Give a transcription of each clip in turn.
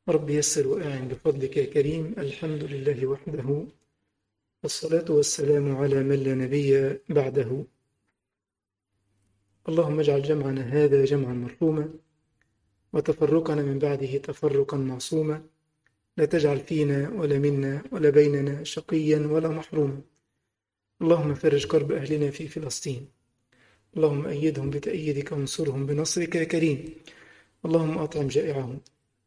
رب يسر وأعن بفضلك يا كريم. الحمد لله وحده، والصلاة والسلام على من لا نبي بعده. اللهم اجعل جمعنا هذا جمعا مرحوما، وتفرقنا من بعده تفرقا معصوما. لا تجعل فينا ولا منا ولا بيننا شقيا ولا محروما. اللهم فرج كرب أهلنا في فلسطين. اللهم أيدهم بتأييدك وانصرهم بنصرك يا كريم. اللهم أطعم جائعهم،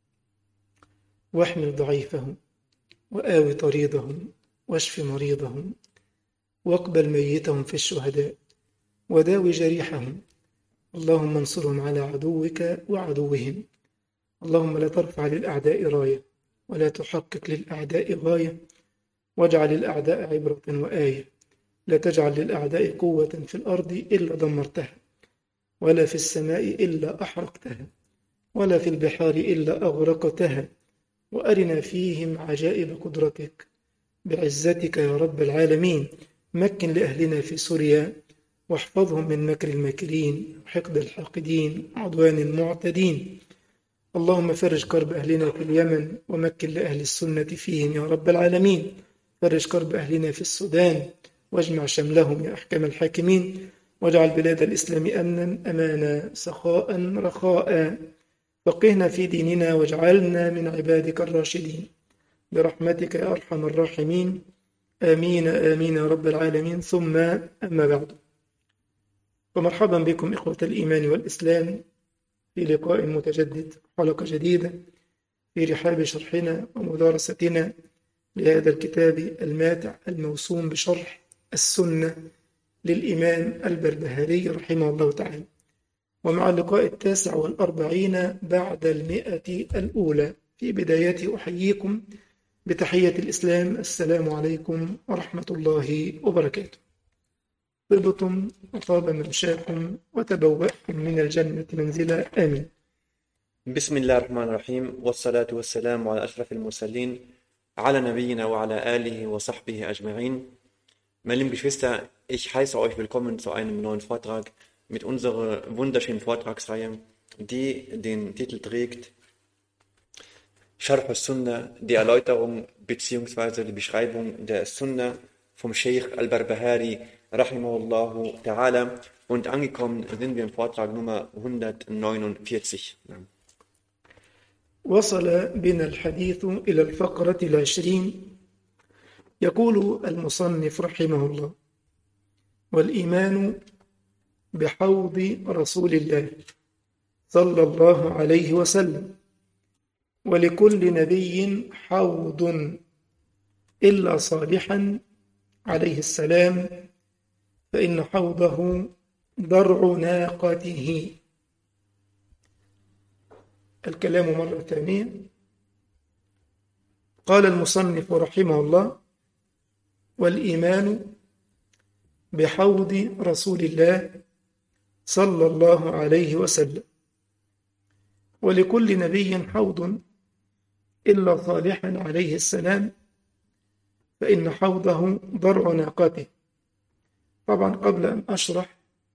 واحمل ضعيفهم، وآوِ طريدهم، واشف مريضهم، واقبل ميتهم في الشهداء، وداوِ جريحهم. اللهم انصرهم على عدوك وعدوهم. اللهم لا ترفع للأعداء راية، ولا تحقق للأعداء غاية، واجعل الأعداء عبرة وآية. لا تجعل للأعداء قوة في الأرض إلا دمرتها، ولا في السماء إلا أحرقتها، ولا في البحار إلا أغرقتها. وأرنا فيهم عجائب قدرتك بعزتك يا رب العالمين. مكن لأهلنا في سوريا، واحفظهم من مكر الماكرين وحقد الحاقدين وعدوان المعتدين. اللهم فرج كرب أهلنا في اليمن، ومكن لأهل السنة فيهم يا رب العالمين. فرج كرب أهلنا في السودان، واجمع شملهم يا أحكم الحاكمين. واجعل بلاد الإسلام أمنا أمانا سخاء رخاء. فقهنا في ديننا، واجعلنا من عبادك الراشدين برحمتك يا أرحم الراحمين. آمين آمين يا رب العالمين. ثم أما بعد، فمرحبا بكم إخوة الإيمان والإسلام في لقاء متجدد، حلقة جديدة في رحاب شرحنا ومدارستنا لهذا الكتاب الماتع الموسوم بشرح السنة للإمام البربهاري رحمه الله تعالى، ومع اللقاء 49 بعد 100 الأولى. في بدايته أحييكم بتحية الإسلام، السلام عليكم ورحمة الله وبركاته. طبتم وطاب ممشاكم وتبوأتم من الجنة منزلا، آمين. بسم الله الرحمن الرحيم، والصلاة والسلام على أشرف المرسلين, على Nabiyina wa ala alihi wa sahbihi ajma'in. Meine lieben Geschwister, ich heiße euch willkommen zu einem neuen Vortrag mit unserer wunderschönen Vortragsreihe, die den Titel trägt Sharh al-Sunnah, die Erläuterung bzw. die Beschreibung der Sunnah vom Sheikh al-Barbahari rahimahullahu ta'ala, und angekommen sind wir im Vortrag Nummer 149. وصل بنا الحديث إلى الفقرة 20. يقول المصنف رحمه الله: والإيمان بحوض رسول الله صلى الله عليه وسلم، ولكل نبي حوض إلا صالحا عليه السلام، فإن حوضه ضرع ناقته. الكلام مرة ثانية. قال المصنف رحمه الله: والإيمان بحوض رسول الله صلى الله عليه وسلم، ولكل نبي حوض إلا صالحا عليه السلام، فإن حوضه ضرع ناقته. طبعا قبل أن أشرح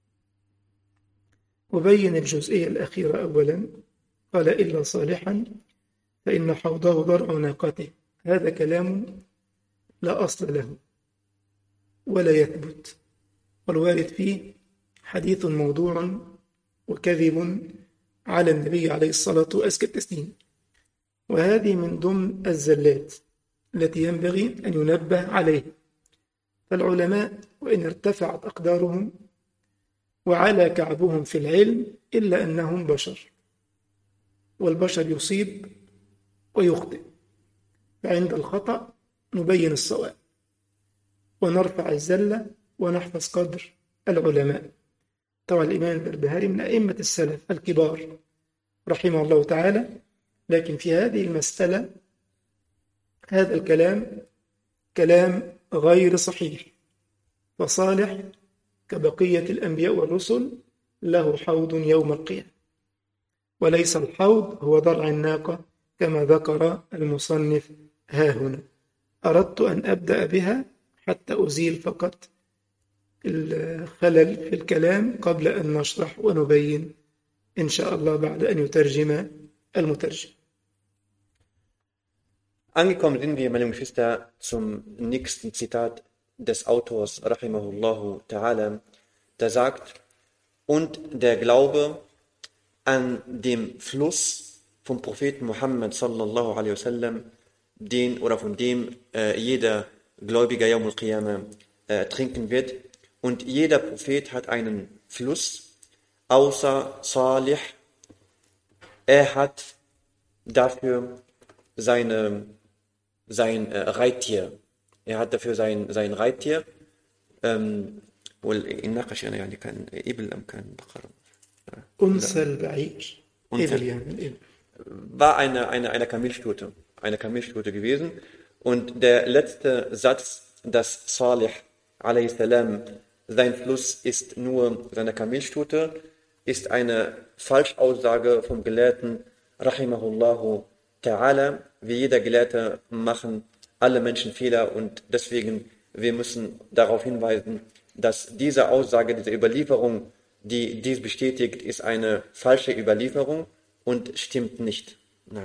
أبين الجزئية الأخيرة أولا. قال إلا صالحا فإن حوضه ضرع ناقته. هذا كلام لا أصل له ولا يثبت، والوارد فيه حديث موضوع وكذب على النبي عليه الصلاة وأزكى التسليم. وهذه من ضمن الزلات التي ينبغي أن ينبه عليها. فالعلماء وإن ارتفعت أقدارهم وعلى كعبهم في العلم، إلا أنهم بشر، والبشر يصيب ويخطئ. فعند الخطأ نبين الصواب ونرفع الزلة ونحفظ قدر العلماء. طبعا الإمام البربهاري من أئمة السلف الكبار رحمه الله تعالى، لكن في هذه المسألة هذا الكلام كلام غير صحيح. فصالح كبقية الأنبياء والرسل له حوض يوم القيامة، وليس الحوض هو ضرع الناقة كما ذكر المصنف ها هنا. أردت أن أبدأ بها حتى أزيل فقط الخلل في الكلام قبل أن نشرح ونبين إن شاء الله بعد أن يترجم المترجم. Angekommen sind wir, meine Geschwister, zum nächsten Zitat des Autors, rahimahullahu ta'ala, der sagt, und der Glaube an dem Fluss vom Propheten Muhammad sallallahu alaihi wasallam, von dem jeder Gläubiger Yawm al-Qiyamah trinken wird. Und jeder Prophet hat einen Fluss, außer Salih. Er hat dafür sein Reittier. Er hat dafür sein Reittier. والناقش أنا يعني كان إبل أم كان بقرة؟ أنثى البعير. إبل يعني الإبل. War eine Kamelstute gewesen. Und der letzte Satz, dass Salih a.s. sein Fluss ist nur seine Kamelstute, ist eine Falschaussage vom Gelehrten rahimahullahu ta'ala. Wie jeder Gelehrte machen alle Menschen Fehler und deswegen wir müssen darauf hinweisen, dass diese Aussage, diese Überlieferung, die dies bestätigt, ist eine falsche Überlieferung und stimmt nicht.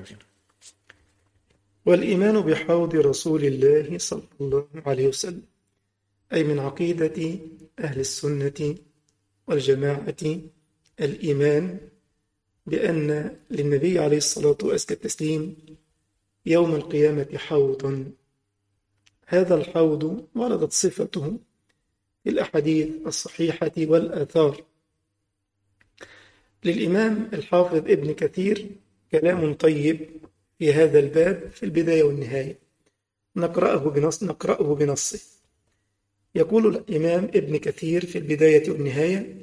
والإيمان بحوض رسول الله صلى الله عليه وسلم أي من عقيدة أهل السنة والجماعة الإيمان بأن للنبي عليه الصلاة والتسليم يوم القيامة حوضا. هذا الحوض وردت صفته في الأحاديث الصحيحة والآثار. للإمام الحافظ ابن كثير كلام طيب في هذا الباب في البداية والنهاية، نقرأه بنصه. يقول الإمام ابن كثير في البداية والنهاية: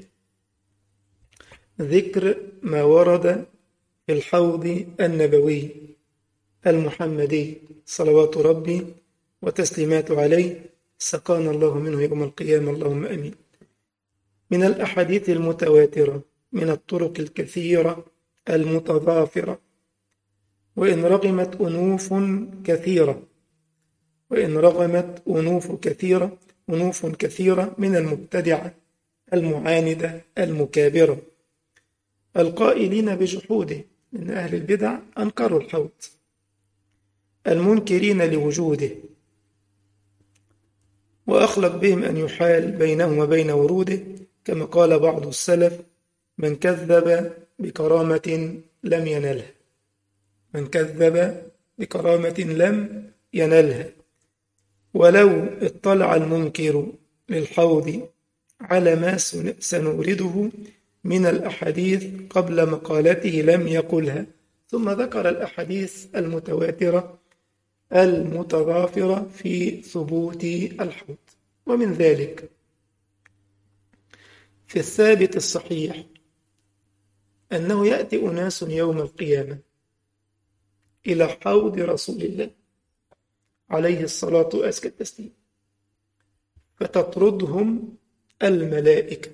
ذكر ما ورد في الحوض النبوي المحمدي صلوات ربي وتسليمات عليه سقانا الله منه يوم القيامة اللهم أمين، من الأحاديث المتواترة من الطرق الكثيرة المتضافرة، وإن رغمت أنوف كثيرة من المبتدعة المعاندة المكابرة القائلين بجحوده من أهل البدع، أنكروا الحوض، المنكرين لوجوده، وأخلق بهم أن يحال بينهم وبين وروده، كما قال بعض السلف: من كذب بكرامة لم ينلها، من كذب بكرامة لم ينلها. ولو اطلع المنكر للحوض على ما سنورده من الأحاديث قبل مقالته لم يقلها. ثم ذكر الأحاديث المتواترة المتضافرة في ثبوت الحوض. ومن ذلك في الثابت الصحيح أنه يأتي أناس يوم القيامة إلى حوض رسول الله عليه الصلاة والتسليم فتطردهم الملائكة،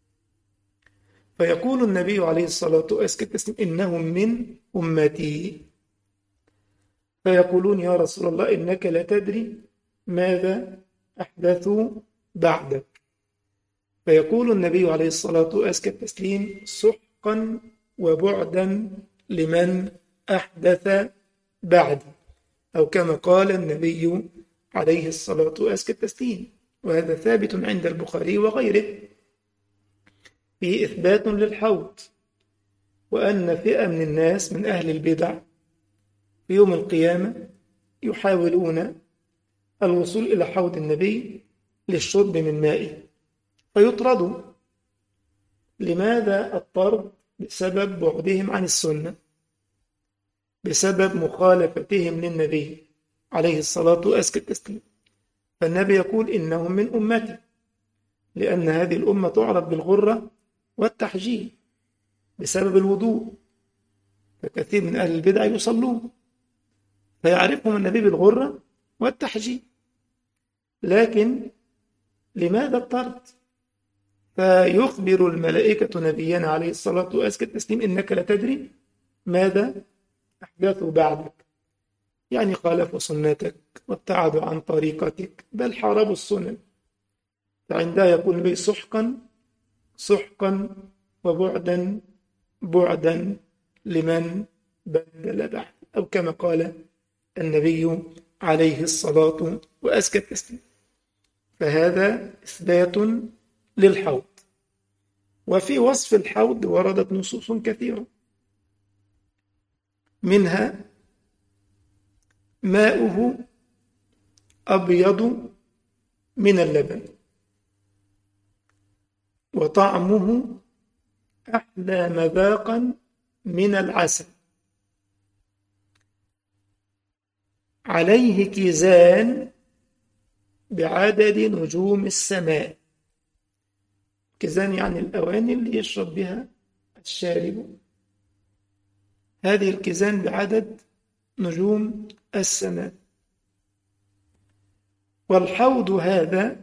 فيقول النبي عليه الصلاة والتسليم: إنهم من أمتي، فيقولون: يا رسول الله إنك لا تدري ماذا أحدثوا بعدك، فيقول النبي عليه الصلاة والتسليم: سحقا وبعدا لمن أحدث بعدي، أو كما قال النبي عليه الصلاة والتسليم. وهذا ثابت عند البخاري وغيره فيه إثبات للحوض، وأن فئة من الناس من أهل البدع في يوم القيامة يحاولون الوصول إلى حوض النبي للشرب من مائه فيطردوا. لماذا الطرد؟ بسبب بعدهم عن السنة، بسبب مخالفتهم للنبي عليه الصلاة والتسليم. فالنبي يقول: إنهم من أمتي، لأن هذه الأمة تعرف بالغرة والتحجيل بسبب الوضوء، فكثير من أهل البدع يصلون فيعرفهم النبي بالغرة والتحجيل. لكن لماذا الطرد؟ فيخبر الملائكة نبينا عليه الصلاة والتسليم: إنك لا تدري ماذا أحدثوا بعدك، يعني خالفوا سنتك وابتعدوا عن طريقتك بل حاربوا السنن. فعندها يقول النبي: سحقا وبعدا لمن بدل بعد، أو كما قال النبي عليه الصلاة وأزكى التسليم. فهذا إثبات للحوض. وفي وصف الحوض وردت نصوص كثيرة، منها ماؤه أبيض من اللبن وطعمه أحلى مذاقا من العسل، عليه كيزان بعدد نجوم السماء. كيزان يعني الأواني اللي يشرب بها الشارب، هذه الكيزان بعدد نجوم السماء. والحوض هذا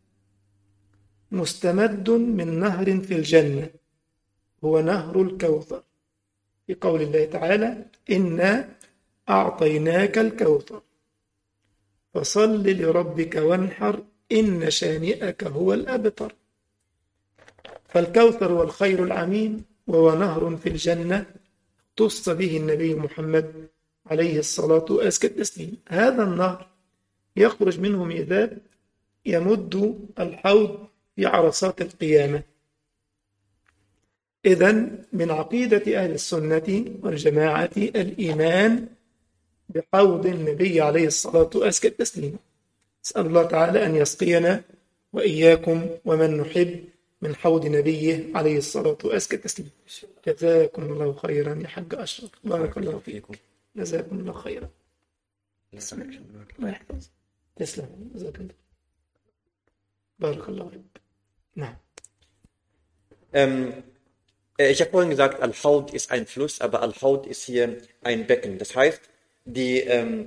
مستمد من نهر في الجنة، هو نهر الكوثر، في قول الله تعالى: إنا أعطيناك الكوثر فصل لربك وانحر إن شانئك هو الأبتر. فالكوثر هو الخير العميم، وهو نهر في الجنة اختص به النبي محمد عليه الصلاة وأزكى التسليم. هذا النهر يخرج منه ميزاب يمد الحوض في عرصات القيامة. إذن من عقيدة أهل السنة والجماعة الإيمان بحوض النبي عليه الصلاة وأزكى التسليم. أسأل الله تعالى أن يسقينا وإياكم ومن نحب من حوض نبيه عليه الصلاة وأزكى التسليم. جزاكم الله خيرا يا حاج أشرف، بارك الله فيكم، جزاكم الله خيرا. الله يحفظ. تسلم، جزاك الله، بارك الله فيك. نعم. Ich habe vorhin gesagt, Al-Haud ist ein Fluss, aber Al-Haud ist hier ein Becken. Das heißt, die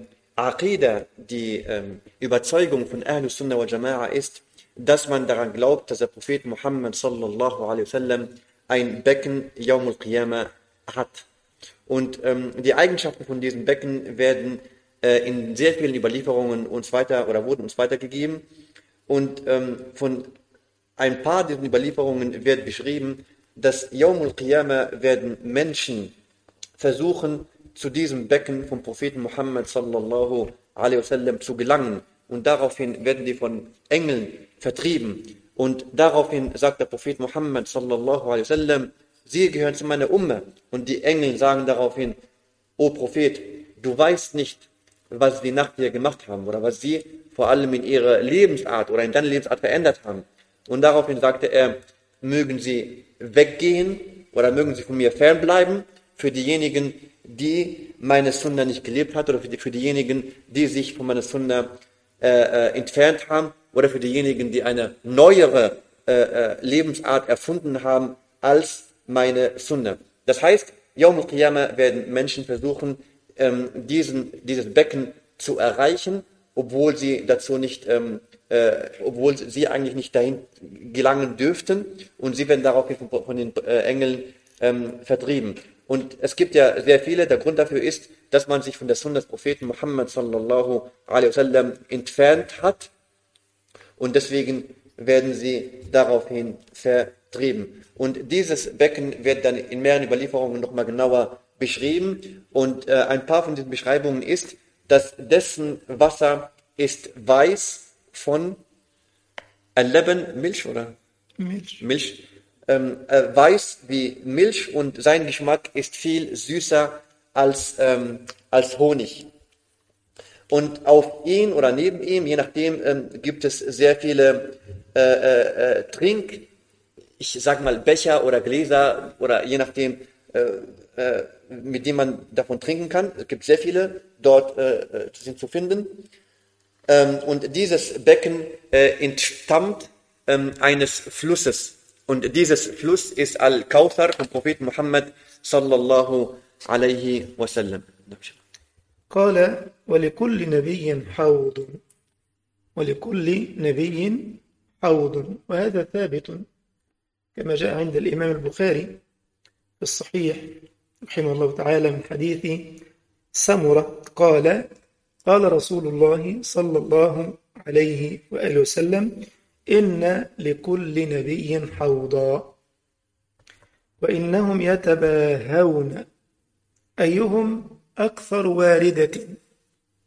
Aqida, die Überzeugung von Ahlus Sunnah wal Jama'a ist, dass man daran glaubt, dass der Prophet Muhammad sallallahu alaihi wasallam ein Becken Yawm al-Qiyamah hat. Und die Eigenschaften von diesem Becken werden in sehr vielen Überlieferungen uns weiter oder wurden uns weitergegeben. Und von ein paar dieser Überlieferungen wird beschrieben, dass Yawm al-Qiyamah werden Menschen versuchen, zu diesem Becken vom Propheten Muhammad sallallahu alaihi wasallam zu gelangen. Und daraufhin werden die von Engeln vertrieben. Und daraufhin sagt der Prophet Muhammad sallallahu alaihi wasallam: Sie gehören zu meiner Ummah. Und die Engel sagen daraufhin: O Prophet, du weißt nicht, was sie nach dir gemacht haben oder was sie vor allem in ihrer Lebensart oder in deiner Lebensart verändert haben. Und daraufhin sagte er: Mögen sie weggehen oder mögen sie von mir fernbleiben für diejenigen, die meine Sunna nicht gelebt hat, oder für diejenigen, die sich von meiner Sunna entfernt haben, oder für diejenigen, die eine neuere Lebensart erfunden haben als meine Sunna. Das heißt, Yawm al-Qiyamah werden Menschen versuchen, dieses Becken zu erreichen, obwohl sie dazu nicht, obwohl sie eigentlich nicht dahin gelangen dürften, und sie werden daraufhin von den Engeln vertrieben. Und es gibt ja sehr viele, der Grund dafür ist, dass man sich von der Sunna des Propheten Muhammad sallallahu alaihi wasallam entfernt hat, und deswegen werden sie daraufhin vertrieben. Und dieses Becken wird dann in mehreren Überlieferungen nochmal genauer beschrieben, und ein paar von diesen Beschreibungen ist, dass dessen Wasser ist weiß von Al-Laban, Milch oder? Milch. Weiß wie Milch, und sein Geschmack ist viel süßer als Honig. Und auf ihn oder neben ihm, je nachdem, gibt es sehr viele ich sag mal Becher oder Gläser, oder je nachdem, mit dem man davon trinken kann. Es gibt sehr viele dort sind zu finden. Und dieses Becken entstammt eines Flusses. Und dieses Fluss ist Al-Kauthar vom Propheten Muhammad sallallahu alaihi wasallam. قال: ولكل نبي حوض، ولكل نبي حوض. وهذا ثابت كما جاء عند الإمام البخاري في الصحيح رحمه الله تعالى من حديث سمرة قال: قال رسول الله صلى الله عليه وآله وسلم: إن لكل نبي حوضا، وإنهم يتباهون أيهم أكثر واردة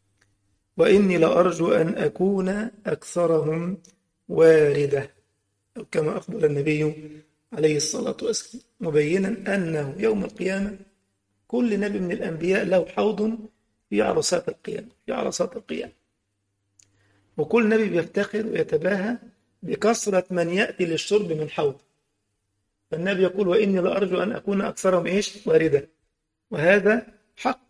وإني لأرجو أن أكون أكثرهم واردة، كما أخبر النبي عليه الصلاة والسلام، مبينا أنه يوم القيامة كل نبي من الأنبياء له حوض في عرصات القيامة، وكل نبي بيفتخر ويتباهى بكثرة من يأتي للشرب من حوض. فالنبي يقول وإني لأرجو أن أكون أكثرهم واردة، وهذا حق.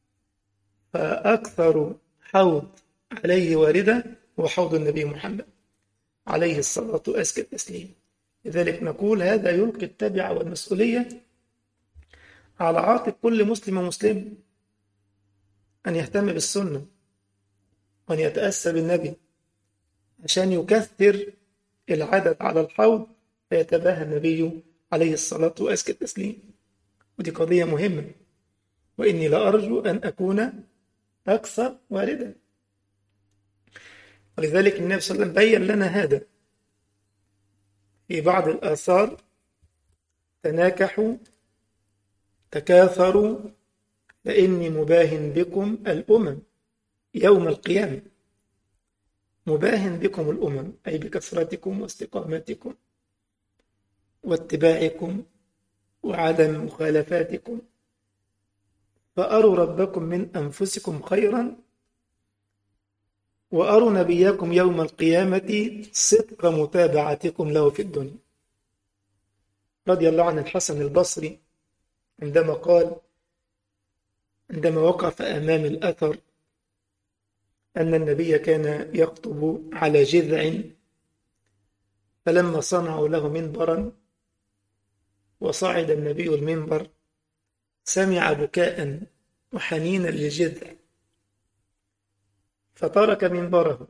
فأكثر حوض عليه واردة هو حوض النبي محمد عليه الصلاة وأزكى التسليم. لذلك نقول هذا يلقي التبع والمسؤولية على عاتق كل مسلم ومسلم أن يهتم بالسنة وأن يتأسى بالنبي عشان يكثر العدد على الحوض فيتباهى النبي عليه الصلاة وأزكى التسليم. ودي قضية مهمة، وإني لأرجو أن أكون أكثر واردة. ولذلك النبي صلى الله عليه وسلم بين لنا هذا في بعض الآثار: تناكحوا تكاثروا فإني مباهن بكم الأمم يوم القيامة. مباهن بكم الأمم أي بكثرتكم واستقامتكم واتباعكم وعدم مخالفاتكم، فأروا ربكم من أنفسكم خيرا وأروا نبيكم يوم القيامة صدق متابعتكم له في الدنيا. رضي الله عن الحسن البصري عندما قال عندما وقف أمام الأثر أن النبي كان يخطب على جذع، فلما صنعوا له منبرا وصعد النبي المنبر سمع بكاء وحنينا للجذع، فترك منبره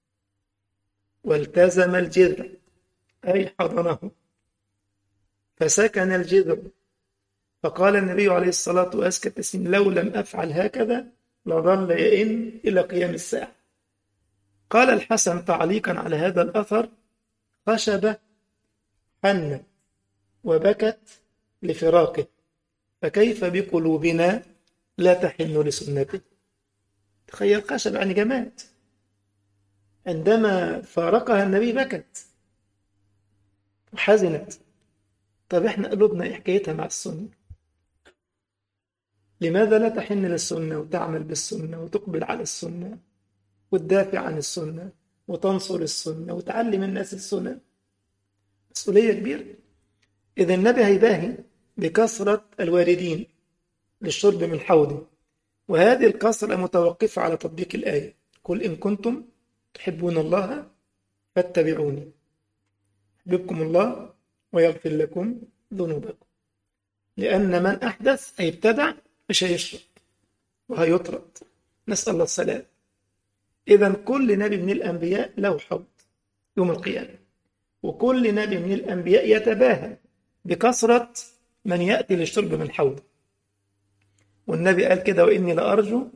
والتزم الجذع أي حضنه، فسكن الجذع. فقال النبي عليه الصلاة والسلام لو لم أفعل هكذا لظل يئن إلى قيام الساعة. قال الحسن تعليقا على هذا الأثر: خشبة حنت وبكت لفراقه، فكيف بقلوبنا لا تحن لسنته. تخيل، خشبة يعني جماد، عندما فارقها النبي بكت وحزنت. طب احنا قلوبنا ايه حكايتها مع السنة؟ لماذا لا تحن للسنة وتعمل بالسنة وتقبل على السنة وتدافع عن السنة وتنصر السنة وتعلم الناس السنة؟ مسؤولية كبيرة. إذا النبي هيباهي بكثرة الواردين للشرب من حوضه، وهذه الكثرة متوقفة على تطبيق الآية: قل إن كنتم تحبون الله فاتبعوني يحببكم الله ويغفر لكم ذنوبكم. لأن من أحدث أي ابتدع مش هيشرب وهيطرد، نسأل الله السلام. إذا كل نبي من الأنبياء له حوض يوم القيامة، وكل نبي من الأنبياء يتباهى بكثرة من يأتي للشرب من حوضه. والنبي قال كده: وإني لأرجو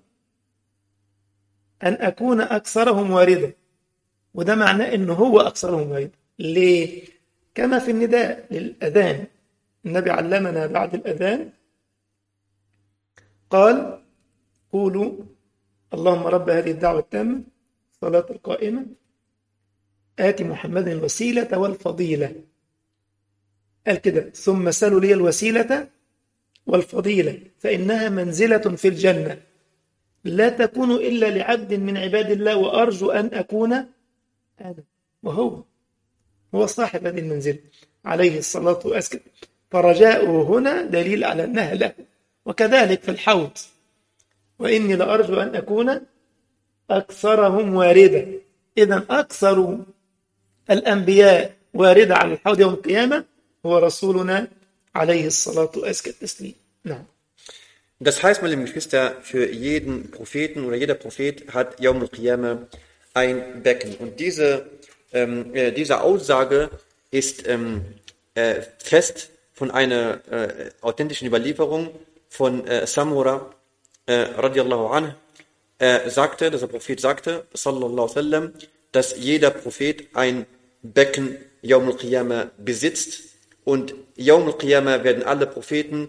أن أكون أكثرهم واردة. وده معناه إنه هو أكثرهم واردة. ليه؟ كما في النداء للأذان، النبي علمنا بعد الأذان قال: قولوا اللهم رب هذه الدعوة التامة صلاة القائمة آتي محمد الوسيلة والفضيلة. قال كده: ثم سلوا لي الوسيلة والفضيلة فإنها منزلة في الجنة لا تكون إلا لعبد من عباد الله، وأرجو أن أكون أنا وهو صاحب هذه المنزلة عليه الصلاة والسلام. فرجاؤه هنا دليل على أنها له. وكذلك في الحوض: وإني لأرجو أن أكون أكثرهم واردة. إذن أكثر الأنبياء واردة على الحوض يوم القيامة هو رسولنا عليه الصلاة والسلام. نعم. Das heißt, meine lieben Geschwister, für jeden Propheten oder jeder Prophet hat Yawm al-Qiyamah ein Becken. Und diese Aussage ist fest von einer authentischen Überlieferung von Samura radiallahu anhu. Sagte, dass der Prophet sagte, sallallahu alaihi wasallam, dass jeder Prophet ein Becken Yawm al-Qiyamah besitzt. Und Yawm al-Qiyamah werden alle Propheten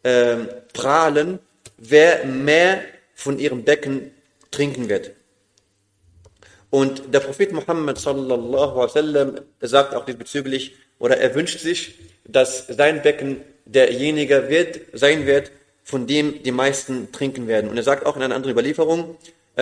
prahlen, wer mehr von ihrem Becken trinken wird. Und der Prophet Muhammad sallallahu alaihi wasallam sagt auch diesbezüglich, oder er wünscht sich, dass sein Becken derjenige sein wird, von dem die meisten trinken werden. Und er sagt auch in einer anderen Überlieferung,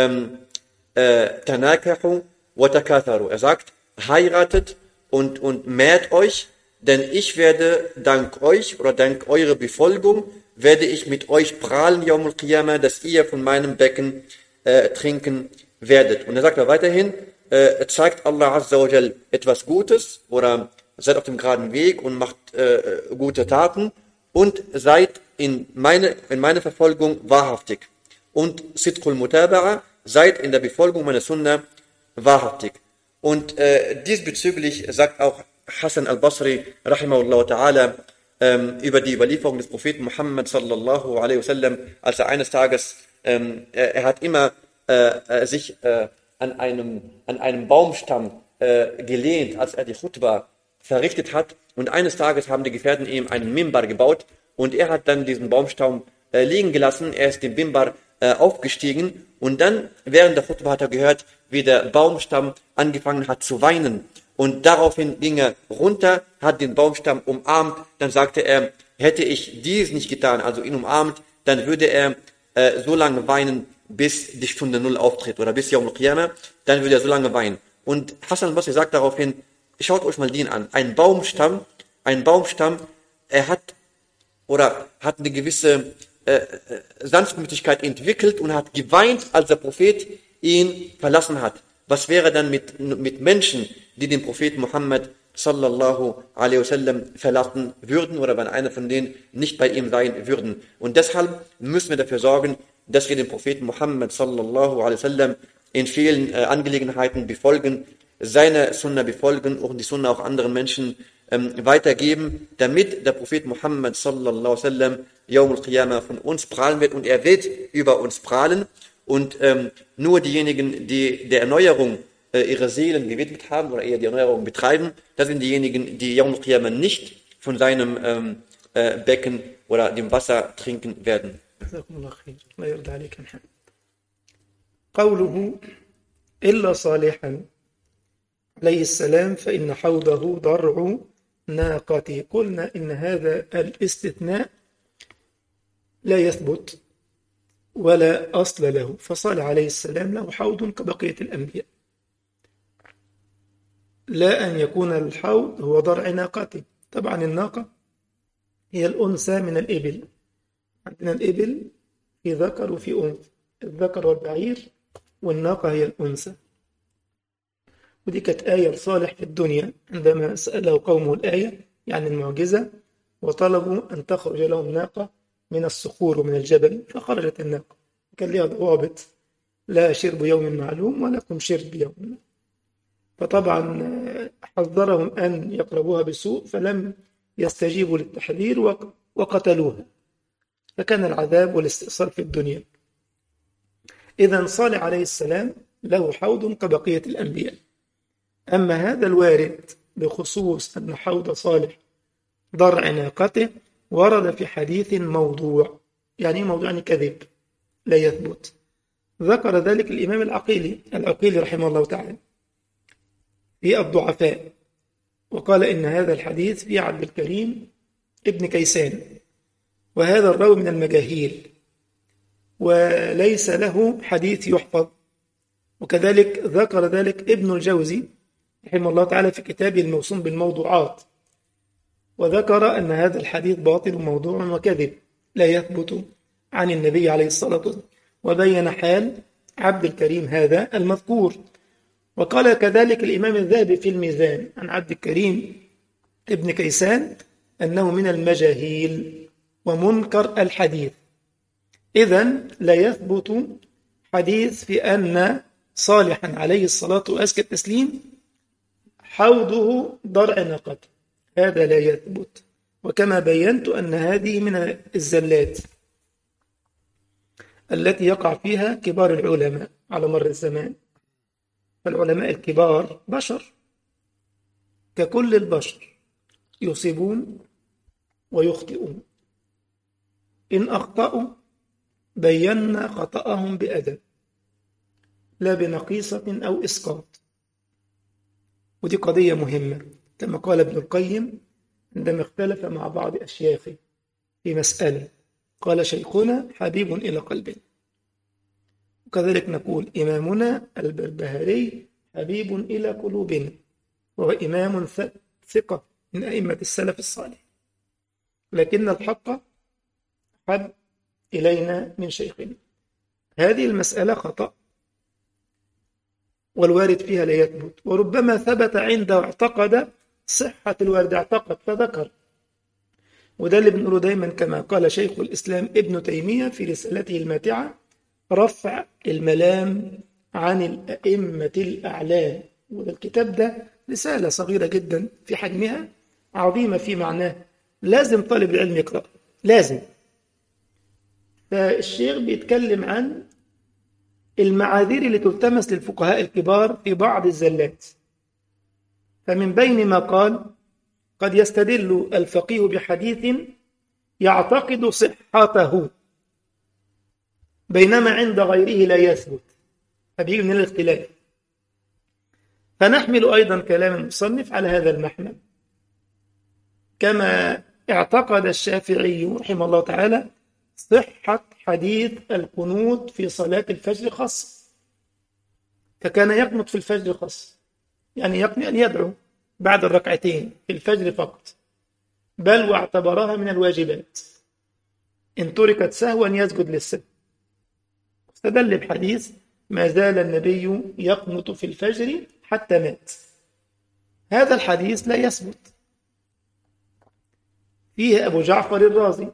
Tanakahu wa takatharu. Er sagt, heiratet und mehrt euch, denn ich werde dank euch oder dank eurer Befolgung, werde ich mit euch prahlen, Yawmul Qiyamah, dass ihr von meinem Becken trinken werdet. Und er sagt weiterhin, zeigt Allah Azza wa Jal etwas Gutes oder seid auf dem geraden Weg und macht gute Taten und seid in meiner Verfolgung wahrhaftig. Und Sidqul Mutaba'a, seid in der Befolgung meiner Sunna wahrhaftig. Und diesbezüglich sagt auch Hassan al-Basri, rahimahullah ta'ala, über die Überlieferung des Propheten Muhammad sallallahu alaihi wasallam, als er eines Tages, er hat immer sich an einem Baumstamm gelehnt, als er die Khutbah verrichtet hat. Und eines Tages haben die Gefährten ihm einen Mimbar gebaut und er hat dann diesen Baumstamm liegen gelassen. Er ist den Mimbar aufgestiegen und dann während der Khutbah hat er gehört, wie der Baumstamm angefangen hat zu weinen. Und daraufhin ging er runter, hat den Baumstamm umarmt. Dann sagte er, hätte ich dies nicht getan, also ihn umarmt, dann würde er so lange weinen, bis die Stunde Null auftritt oder bis Yawm al-Qiyamah, dann würde er so lange weinen. Und Hassan al-Basri sagt daraufhin, schaut euch mal den an. Ein Baumstamm, er hat eine gewisse Sanftmütigkeit entwickelt und hat geweint, als der Prophet ihn verlassen hat. Was wäre dann mit Menschen, die den Propheten Muhammad sallallahu alaihi wasallam verlassen würden oder wenn einer von denen nicht bei ihm sein würden? Und deshalb müssen wir dafür sorgen, dass wir den Propheten Muhammad sallallahu alaihi wasallam in vielen Angelegenheiten befolgen, seine Sunna befolgen und die Sunna auch anderen Menschen weitergeben, damit der Prophet Muhammad sallallahu alaihi wasallam Yawm al-Qiyamah von uns prahlen wird und er wird über uns prahlen. Und nur diejenigen, die der Erneuerung ihre Seelen gewidmet haben oder eher die Erneuerung betreiben, das sind diejenigen, die Yawm al-Qiyamah nicht von seinem Becken oder dem Wasser trinken werden. قوله إلا صالحا عليه السلام فإن حوضه ضرع ناقتي. قلنا إن هذا الاستثناء لا يثبت ولا أصل له، فصالح عليه السلام له حوض كبقية الأنبياء، لا أن يكون الحوض هو ضرع ناقته. طبعا الناقة هي الأنثى من الإبل، عندنا الإبل في ذكر وفي أنثى، الذكر والبعير والناقة هي الأنثى. ودي كانت آية لصالح في الدنيا عندما سأله قومه الآية يعني المعجزة وطلبوا أن تخرج لهم ناقة من الصخور ومن الجبل، فخرجت الناقة كان لها ضوابط، لا شرب يوم معلوم ولكم شرب يوم. فطبعا حذرهم أن يقربوها بسوء فلم يستجيبوا للتحذير وقتلوها، فكان العذاب والاستئصال في الدنيا. إذن صالح عليه السلام له حوض كبقية الأنبياء. أما هذا الوارد بخصوص أن حوض صالح ضرع ناقته ورد في حديث موضوع. يعني موضوع يعني كذب لا يثبت. ذكر ذلك الإمام العقيلي رحمه الله تعالى في الضعفاء، وقال إن هذا الحديث في عبد الكريم ابن كيسان، وهذا الراوي من المجاهيل وليس له حديث يحفظ. وكذلك ذكر ذلك ابن الجوزي رحمه الله تعالى في كتابه الموسوم بالموضوعات، وذكر أن هذا الحديث باطل وموضوع وكذب لا يثبت عن النبي عليه الصلاة والسلام، وبين حال عبد الكريم هذا المذكور. وقال كذلك الإمام الذهبي في الميزان عن عبد الكريم ابن كيسان أنه من المجاهيل ومنكر الحديث. إذن لا يثبت حديث في أن صالحا عليه الصلاة وأزكى التسليم حوضه ضرع ناقته، هذا لا يثبت. وكما بينت أن هذه من الزلات التي يقع فيها كبار العلماء على مر الزمان. فالعلماء الكبار بشر ككل البشر، يصيبون ويخطئون. إن أخطأوا بينا خطأهم بأدب، لا بنقيصة أو إسقاط. ودي قضية مهمة كما قال ابن القيم عندما اختلف مع بعض أشياخه في مسألة، قال شيخنا حبيب إلى قلبنا، وكذلك نقول إمامنا البربهاري حبيب إلى قلوبنا، وهو إمام ثقة من أئمة السلف الصالح، لكن الحق أحب إلينا من شيخنا. هذه المسألة خطأ والوارد فيها لا يثبت، وربما ثبت عنده اعتقد صحة الوارد، اعتقد فذكر. وده اللي بنقوله دايما كما قال شيخ الإسلام ابن تيمية في رسالته الماتعة: رفع الملام عن الأئمة الأعلام. وده الكتاب ده رسالة صغيرة جدا في حجمها، عظيمة في معناه، لازم طالب العلم يقرأ، لازم. فالشيخ بيتكلم عن المعاذير اللي تلتمس للفقهاء الكبار في بعض الزلات. فمن بين ما قال: قد يستدل الفقيه بحديث يعتقد صحته بينما عند غيره لا يثبت، فبيجي من الاختلاف. فنحمل أيضا كلام المصنف على هذا المحمل، كما اعتقد الشافعي رحمه الله تعالى صحة حديث القنوت في صلاة الفجر خاصة، فكان يقنط في الفجر خاصة، يعني يقني أن يدعو بعد الركعتين في الفجر فقط، بل واعتبرها من الواجبات، إن تركت سهوا يسجد للسهو. استدل بحديث: ما زال النبي يقنط في الفجر حتى مات. هذا الحديث لا يثبت، فيه أبو جعفر الرازي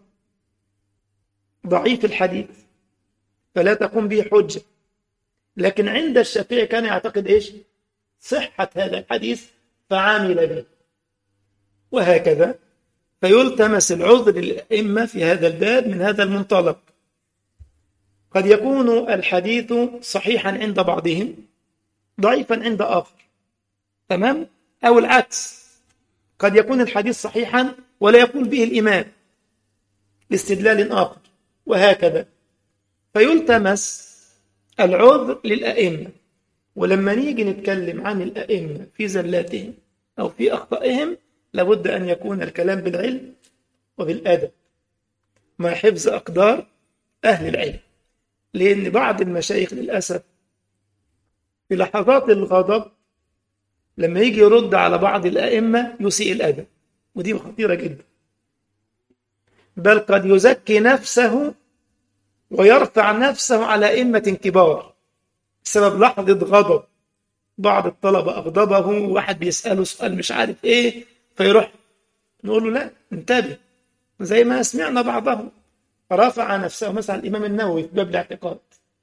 ضعيف الحديث، فلا تقوم به حجة. لكن عند الشافعي كان يعتقد إيش؟ صحة هذا الحديث فعامل به، وهكذا. فيلتمس العذر للأئمة في هذا الباب من هذا المنطلق. قد يكون الحديث صحيحا عند بعضهم ضعيفا عند آخر، تمام؟ أو العكس، قد يكون الحديث صحيحا ولا يقول به الإمام لاستدلال آخر، وهكذا. فيلتمس العذر للأئمة. ولما نيجي نتكلم عن الأئمة في زلاتهم أو في أخطائهم، لابد أن يكون الكلام بالعلم وبالأدب مع حفظ أقدار أهل العلم. لأن بعض المشايخ للأسف في لحظات الغضب لما يجي يرد على بعض الأئمة يسيء الأدب، ودي خطيرة جدا، بل قد يزكي نفسه ويرفع نفسه على أئمة كبار بسبب لحظة غضب. بعض الطلبة أغضبه، واحد بيسأله سؤال مش عارف إيه، فيروح نقول له لا انتبه، زي ما سمعنا بعضهم رفع نفسه، مثلا الإمام النووي في باب الاعتقاد،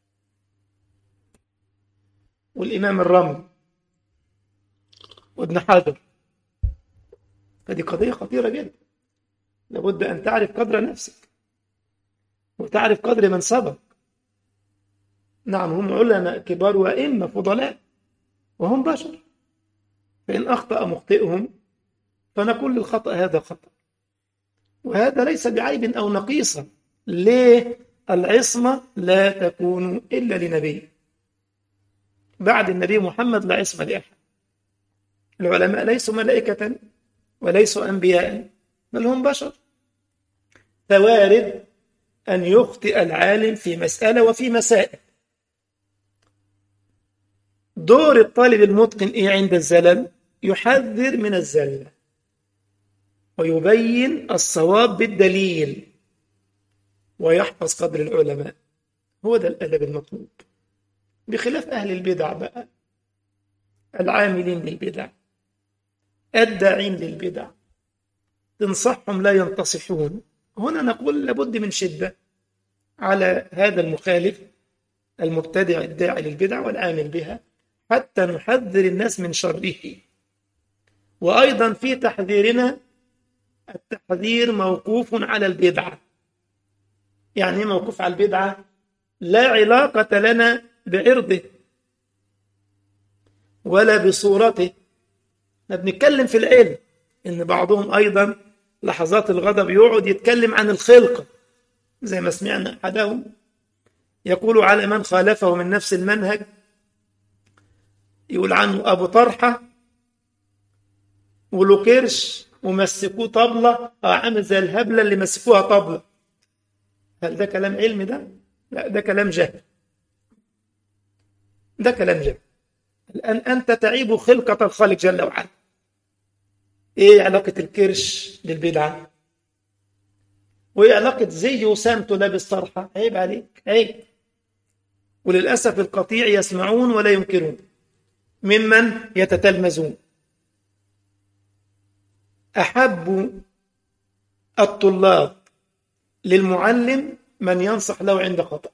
والإمام الرملي، وابن حجر. فدي قضية خطيرة جدا، لابد أن تعرف قدر نفسك وتعرف قدر من سبق. نعم، هم علماء كبار وأئمة فضلاء وهم بشر، فإن أخطأ مخطئهم فنقول للخطأ هذا خطأ، وهذا ليس بعيب أو نقيصة. ليه؟ العصمة لا تكون إلا لنبي، بعد النبي محمد لا عصمة لأحد. العلماء ليسوا ملائكة وليسوا أنبياء، بل هم بشر، فوارد أن يخطئ العالم في مسألة وفي مسائل. دور الطالب المتقن إيه عند الزلل؟ يحذر من الزلة ويبين الصواب بالدليل ويحفظ قدر العلماء. هو ده الأدب المطلوب، بخلاف أهل البدع بقى، العاملين للبدع، الداعين للبدع، تنصحهم لا ينتصحون. هنا نقول لابد من شدة على هذا المخالف المبتدع الداعي للبدع والعامل بها، حتى نحذر الناس من شره. وأيضا في تحذيرنا التحذير موقوف على البدعة. يعني موقوف على البدعة؟ لا علاقة لنا بعرضه ولا بصورته، بنتكلم في العلم. إن بعضهم أيضا لحظات الغضب يقعد يتكلم عن الخلقة، زي ما سمعنا أحدهم يقول على من خالفه من نفس المنهج يقول عنه أبو طرحة وله كرش ومسكوه طبلة، عامل زي الهبلة اللي مسكوها طبلة. هل ده كلام علمي ده؟ لا، ده كلام جهل. ده كلام جهل. الآن أنت تعيب خلقة الخالق جل وعلا. إيه علاقة الكرش بالبدعة؟ وإيه علاقة زي وسامته لابس طرحة؟ عيب عليك، عيب. وللأسف القطيع يسمعون ولا ينكرون ممن يتتلمذون. أحب الطلاب للمعلم من ينصح له عند خطأ.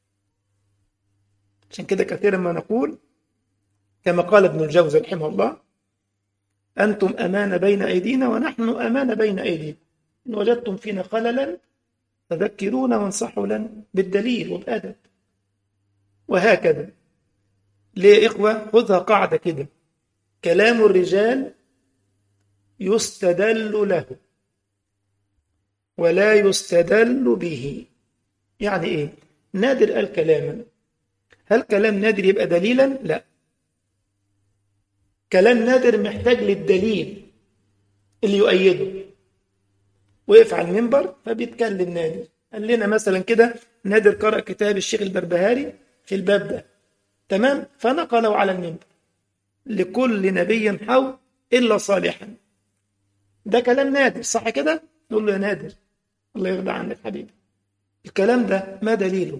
عشان كده كثيرا ما نقول كما قال ابن الجوزي رحمه الله: أنتم أمانة بين أيدينا ونحن أمانة بين أيديكم، إن وجدتم فينا خللا فذكرونا وانصحوا لنا بالدليل وبأدب. وهكذا. ليه يا إخوة؟ خذها قاعدة كده: كلام الرجال يستدل له ولا يستدل به. يعني إيه؟ نادر قال كلاما، هل كلام نادر يبقى دليلا؟ لا، كلام نادر محتاج للدليل اللي يؤيده. وقف على المنبر فبيتكلم نادر، قال لنا مثلا كده: نادر قرأ كتاب الشيخ البربهاري في الباب ده، تمام، فنقله على المنبر: لكل نبي حوض إلا صالحا. ده كلام نادر، صح كده؟ نقول له: يا نادر الله يرضى عنك حبيبي، الكلام ده ما دليله؟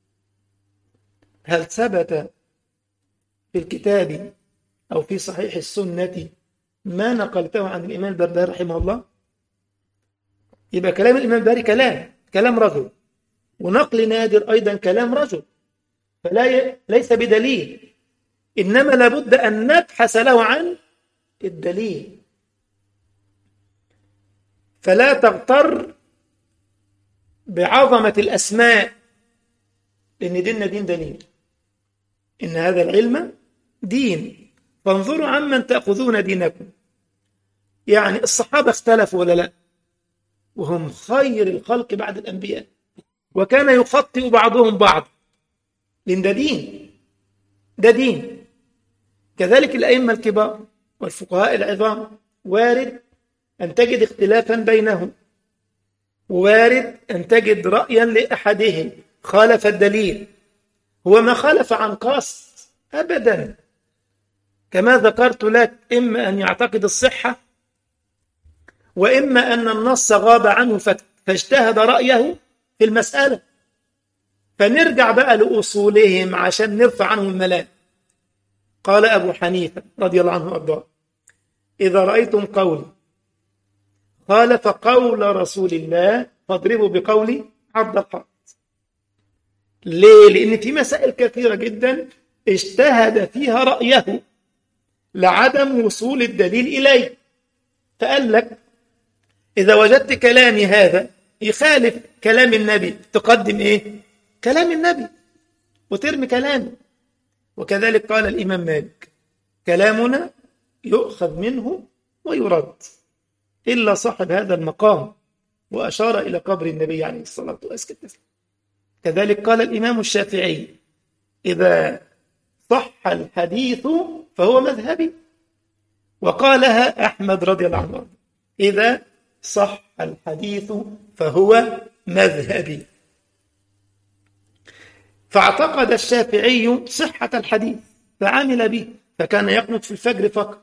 هل ثبت في الكتاب أو في صحيح السنة ما نقلته عن الإمام البربهاري رحمه الله؟ يبقى كلام الإمام البربهاري كلام رجل، ونقل نادر أيضا كلام رجل، ليس بدليل، إنما لابد أن نبحث له عن الدليل. فلا تغتر بعظمة الأسماء، لأن ديننا دين دليل، إن هذا العلم دين، فانظروا عمن تأخذون دينكم. يعني الصحابة اختلفوا ولا لا؟ وهم خير الخلق بعد الأنبياء، وكان يخطئ بعضهم بعض، لأن ده دين، ده دين. كذلك الأئمة الكبار والفقهاء العظام وارد أن تجد اختلافا بينهم، وارد أن تجد رأيا لأحدهم خالف الدليل. هو ما خالف عن قصد أبدا، كما ذكرت لك، إما أن يعتقد الصحة، وإما أن النص غاب عنه فاجتهد رأيه في المسألة. فنرجع بقى لأصولهم عشان نرفع عنهم الملام. قال أبو حنيفة رضي الله عنه وأرضاه: إذا رأيتم قولي خالف قول رسول الله فاضربوا بقولي عرض الحائط. ليه؟ لأن في مسائل كثيرة جدا اجتهد فيها رأيه لعدم وصول الدليل إليه، فقال لك: إذا وجدت كلامي هذا يخالف كلام النبي تقدم إيه؟ كلام النبي وترمي كلامي. وكذلك قال الإمام مالك: كلامنا يؤخذ منه ويرد إلا صاحب هذا المقام، وأشار إلى قبر النبي عليه الصلاة والسلام. كذلك قال الإمام الشافعي: إذا صح الحديث فهو مذهبي. وقالها أحمد رضي الله عنه: إذا صح الحديث فهو مذهبي. فاعتقد الشافعي صحة الحديث فعمل به، فكان يقنط في الفجر فقط،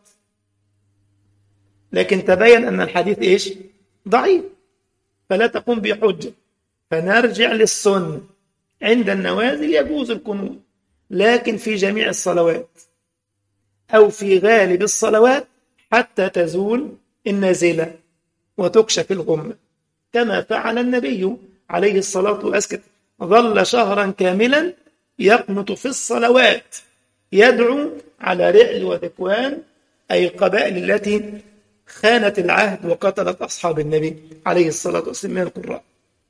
لكن تبين أن الحديث إيش؟ ضعيف، فلا تقوم بحجة، فنرجع للسنة. عند النوازل يجوز القنوت، لكن في جميع الصلوات أو في غالب الصلوات حتى تزول النازلة وتكشف الغمة، كما فعل النبي عليه الصلاة والسلام. ظل شهرا كاملا يقنط في الصلوات، يدعو على رعل وذكوان، أي القبائل التي خانت العهد وقتلت أصحاب النبي عليه الصلاة والسلام من القراء.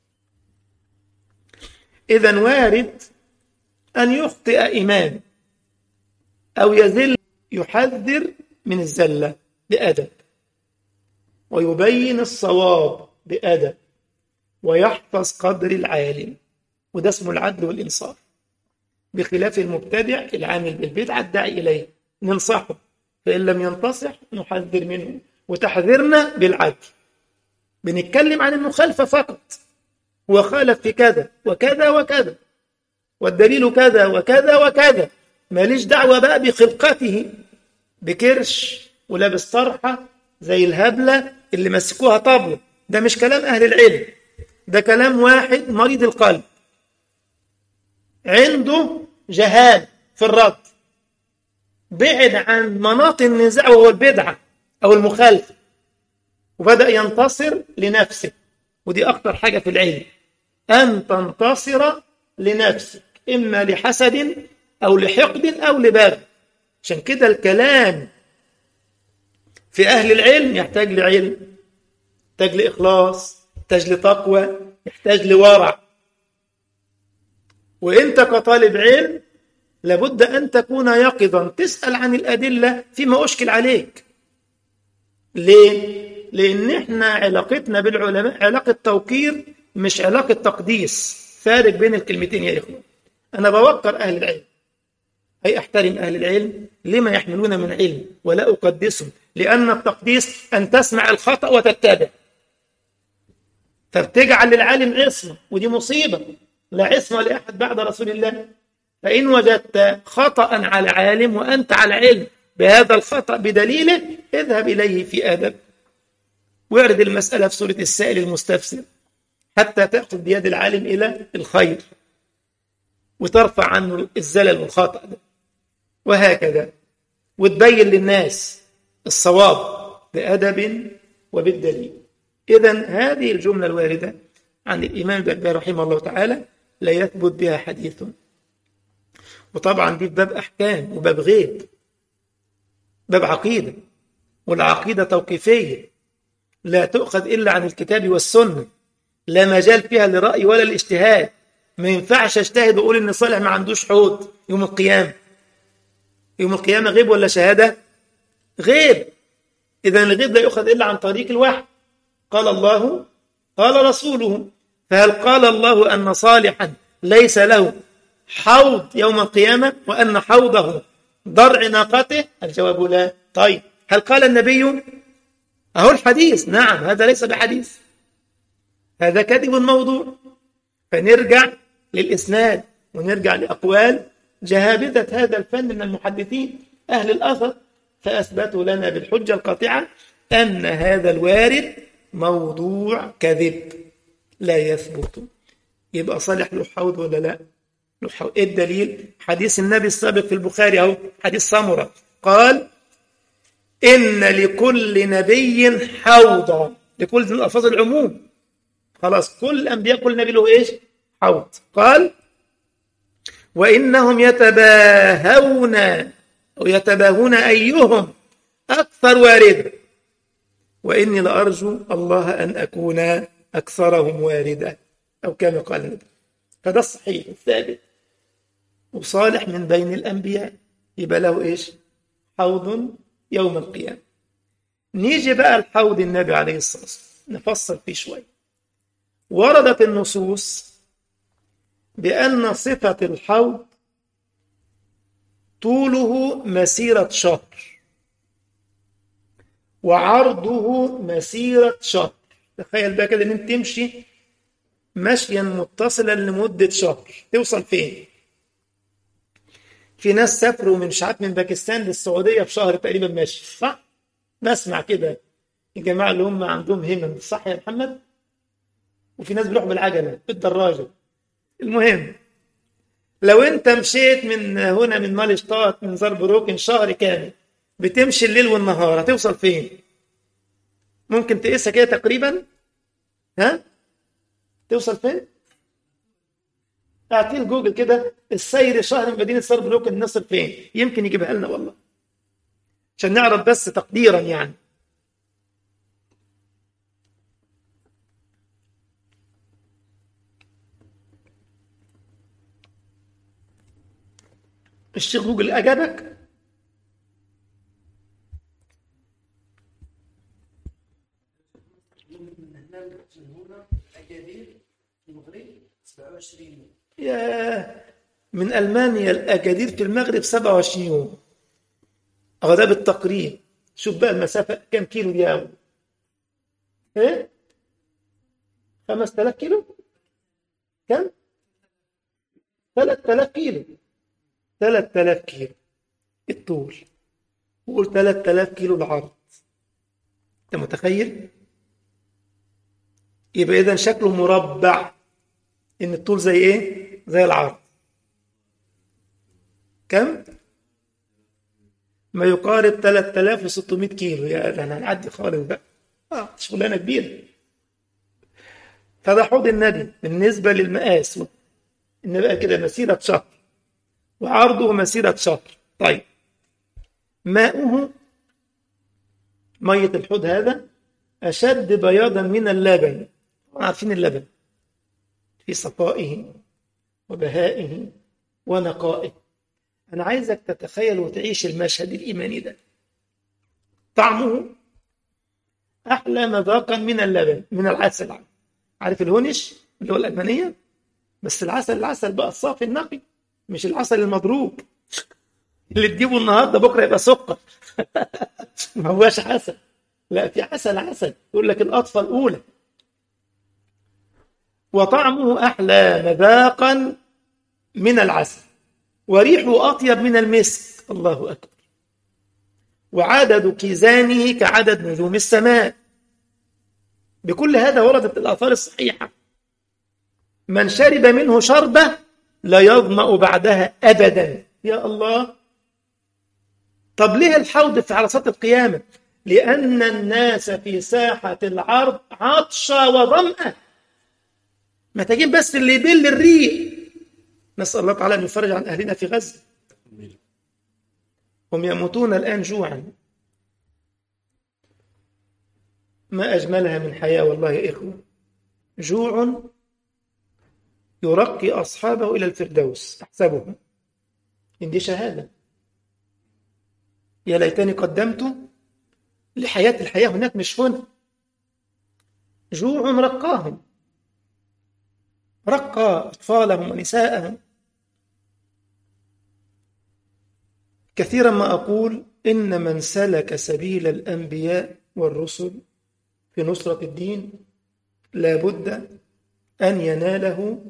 إذن وارد أن يخطئ إمام أو يزل، يحذر من الزلة بأدب، ويبين الصواب بأدب، ويحفظ قدر العالم، وده اسمه العدل والإنصاف، بخلاف المبتدع العامل بالبدعة الداعي إليه ننصحه، فإن لم ينتصح نحذر منه، وتحذيرنا بالعدل. بنتكلم عن المخالفة فقط، هو خالف في كذا وكذا وكذا والدليل كذا وكذا وكذا، ماليش دعوة بقى بخلقته بكرش ولابس طرحة زي الهبلة اللي مسكوها طبلة. ده مش كلام أهل العلم، ده كلام واحد مريض القلب عنده جهال في الرد، بعد عن مناط النزاع وهو البدعة أو المخالفة، وبدأ ينتصر لنفسه. ودي أكتر حاجة في العلم، أن تنتصر لنفسك، إما لحسد أو لحقد أو لبغي. عشان كده الكلام في أهل العلم يحتاج لعلم، يحتاج لإخلاص، يحتاج لتقوى، يحتاج لورع. وإنت كطالب علم لابد أن تكون يقظا، تسأل عن الأدلة فيما أشكل عليك. ليه؟ لأن إحنا علاقتنا بالعلماء علاقة توقير مش علاقة تقديس. فارق بين الكلمتين يا إخوة. أنا بوقر أهل العلم، أي أحترم أهل العلم لما يحملون من علم، ولا أقدسهم، لأن التقديس أن تسمع الخطأ وتتبع، فبتجعل للعالم عصمة، ودي مصيبة. لا عصمة لأحد بعد رسول الله. فإن وجدت خطأ على عالم وأنت على علم بهذا الخطأ بدليله، اذهب إليه في أدب، واعرض المسألة في سورة السائل المستفسر، حتى تأخذ بيد العالم إلى الخير وترفع عنه الزلل والخطأ ده، وهكذا. وتبين للناس الصواب بأدب وبالدليل. إذن هذه الجملة الواردة عن الإمام البربري رحمه الله تعالى لا يثبت بها حديث. وطبعا دي في باب أحكام وباب غيب، باب عقيدة، والعقيدة توقيفية لا تؤخذ إلا عن الكتاب والسنة، لا مجال فيها لرأي ولا الاجتهاد. ما ينفعش اجتهد وأقول إن صالح ما عندوش حوض يوم القيامة. يوم القيامة غيب ولا شهادة؟ غيب. إذن الغيب لا يؤخذ إلا عن طريق الوحي. قال الله قال رسوله. فهل قال الله أن صالحا ليس له حوض يوم القيامة وأن حوضه ضرع ناقته؟ الجواب لا. طيب هل قال النبي؟ أهو الحديث. نعم، هذا ليس بحديث، هذا كذب موضوع. فنرجع للإسناد ونرجع لأقوال جهابذة هذا الفن من المحدثين أهل الأثر، فأثبتوا لنا بالحجة القاطعة أن هذا الوارد موضوع كذب لا يثبت. يبقى صالح له حوض ولا لا؟ له حوض. إيه الدليل؟ حديث النبي السابق في البخاري أهو، حديث سمرة قال إن لكل نبي حوضا. لكل من ألفاظ العموم، خلاص كل الأنبياء كل نبي له إيش؟ حوض. قال وإنهم يتباهون أيهم أكثر واردا، وإني لأرجو الله أن أكون أكثرهم واردا، أو كما قال النبي. فده الصحيح الثابت. وصالح من بين الأنبياء يبقى له إيش؟ حوض يوم القيامة. نيجي بقى الحوض النبي عليه الصلاة والسلام نفصل فيه شوي. وردت النصوص بأن صفة الحوض طوله مسيرة شهر وعرضه مسيرة شهر. تخيل بقى كده ان انت تمشي مشيا متصلا لمدة شهر، توصل فين؟ في ناس سافروا من شعب من باكستان للسعودية في شهر تقريبا ماشي، صح؟ نسمع كده الجماعة اللي هم عندهم همم، صح يا محمد؟ وفي ناس بيروحوا بالعجلة بالدراجة. المهم لو انت مشيت من هنا من مالشتات من زربروكن شهر كامل، بتمشي الليل والنهار، هتوصل فين؟ ممكن تقيسها كده تقريبا؟ ها؟ توصل فين؟ اعطيه جوجل كده السير شهر من مدينة زربروكن نصل فين؟ يمكن يجيبها لنا والله، عشان نعرف بس تقديرا يعني. الشيخ جوجل أجابك؟ يا من ألمانيا الأكادير في المغرب 27 يوم. ده بالتقريب. شوف بقى المسافة كم كيلو دي أول. إيه؟ 5000 كيلو؟ كم؟ 3000 كيلو. 3000 كيلو الطول، وقول 3000 كيلو العرض. أنت متخيل؟ يبقى إذا شكله مربع، إن الطول زي إيه؟ زي العرض. كم؟ ما يقارب 3600 كيلو. يا ده أنا هنعدي خالص بقى. شغلانة كبيرة. فده حوض النبي بالنسبة للمقاس، إن بقى كده مسيرة شهر وعرضه مسيرة شهر. طيب، ماؤه، مية الحوض هذا، أشد بياضا من اللبن. عارفين اللبن في صفائه وبهائه ونقائه. أنا عايزك تتخيل وتعيش المشهد الإيماني ده. طعمه أحلى مذاقا من اللبن، من العسل. عارف الهونش اللي هو الألمانية؟ بس العسل بقى الصافي النقي، مش العسل المضروب اللي تجيبه النهارده بكره يبقى سكر. ما هواش عسل، لا، في عسل يقول لك القطفه الاولى. وطعمه احلى مذاقا من العسل، وريحه اطيب من المسك. الله اكبر. وعدد كيزانه كعدد نجوم السماء. بكل هذا وردت الاثار الصحيحه: من شرب منه شربه لا يظمأ بعدها ابدا. يا الله. طب ليه الحوض في عرصات القيامة؟ لأن الناس في ساحة العرض عطشة وظمأة، محتاجين بس اللي يبل الريق. نسأل الله تعالى أن يفرج عن أهلنا في غزة. هم يموتون الآن جوعا. ما أجملها من حياة والله يا إخوة. جوع يرقي أصحابه إلى الفردوس أحسبهم. إن دي شهادة. يا ليتني قدمت لحياة الحياة هناك مش هنا. جوع رقاهم، رقى أطفالهم ونساءهم. كثيرا ما أقول إن من سلك سبيل الأنبياء والرسل في نصرة الدين لابد أن يناله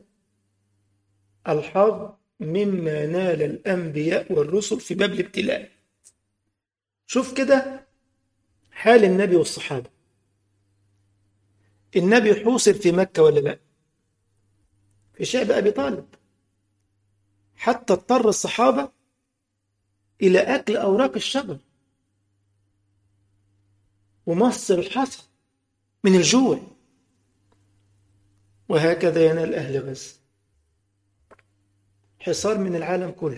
الحظ مما نال الأنبياء والرسل في باب الابتلاء. شوف كده حال النبي والصحابة. النبي حوصر في مكة ولا لا؟ في شعب أبي طالب، حتى اضطر الصحابة إلى أكل أوراق الشجر ومص الحصى من الجوع. وهكذا ينال أهل غزة. حصار من العالم كله،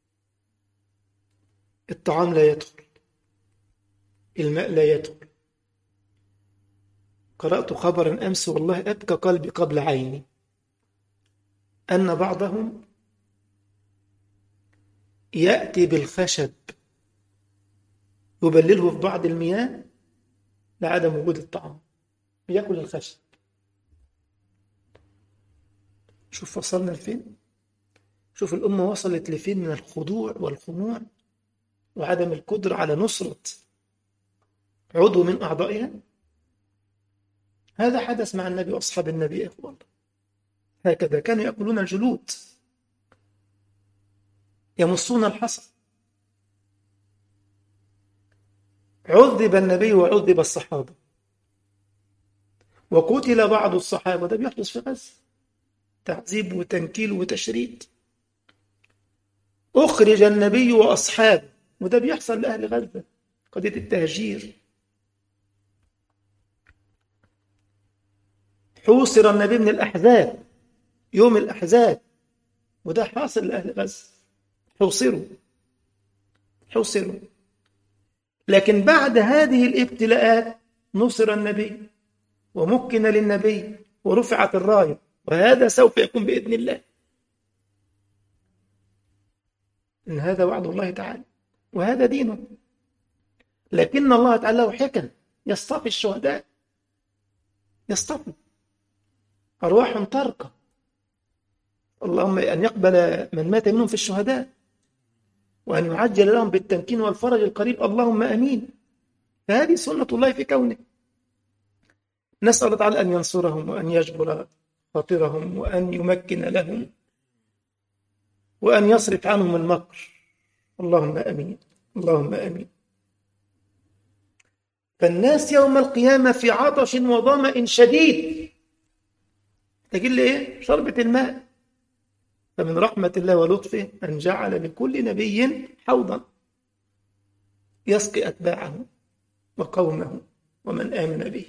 الطعام لا يدخل، الماء لا يدخل. قرأت خبرا أمس والله أبكى قلبي قبل عيني، أن بعضهم يأتي بالخشب يبلله في بعض المياه لعدم وجود الطعام، يأكل الخشب. شوف وصلنا لفين. شوف الأمة وصلت لفين من الخضوع والخنوع وعدم القدرة على نصرة عضو من أعضائها. هذا حدث مع النبي وأصحاب النبي يا إخوان. هكذا كانوا يأكلون الجلود، يمصون الحصى. عذب النبي وعذب الصحابة، وقتل بعض الصحابة. ده بيحدث في غزة، تعذيب وتنكيل وتشريد. أخرج النبي وأصحابه، وده بيحصل لأهل غزة، قضية التهجير. حوصر النبي من الأحزاب يوم الأحزاب، وده حاصل لأهل غزة. حوصروا. لكن بعد هذه الابتلاءات نصر النبي ومكن للنبي ورفعت الراية، وهذا سوف يكون بإذن الله. إن هذا وعد الله تعالى وهذا دينه. لكن الله تعالى له حكم، يصطفي الشهداء، يصطفي أرواح ترقى. اللهم أن يقبل من مات منهم في الشهداء. وأن يعجل لهم بالتمكين والفرج القريب، اللهم أمين. فهذه سنة الله في كونه. نسأل الله تعالى أن ينصرهم وأن يجبر خاطرهم وأن يمكن لهم وأن يصرف عنهم المكر، اللهم أمين، اللهم أمين. فالناس يوم القيامة في عطش وظمأ شديد، تجل إيه؟ شربة الماء. فمن رحمة الله ولطفه أن جعل لكل نبي حوضا يسقي أتباعه وقومه ومن آمن به.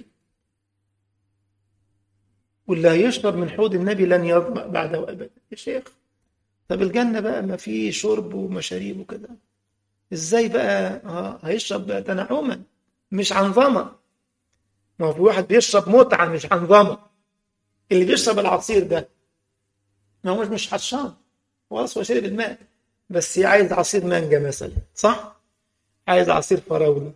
واللي هيشرب من حوض النبي لن يظمأ بعده أبدا. يا شيخ، طب الجنة بقى ما فيه شرب ومشاريب وكده، ازاي بقى هيشرب بقى تنعما مش عن ظمأ؟ ما هو في واحد بيشرب متعة مش عن ظمأ. اللي بيشرب العصير ده ما هو مش عطشان، هو اصلا شرب الماء، بس عايز عصير مانجا مثلا، صح؟ عايز عصير فراولة،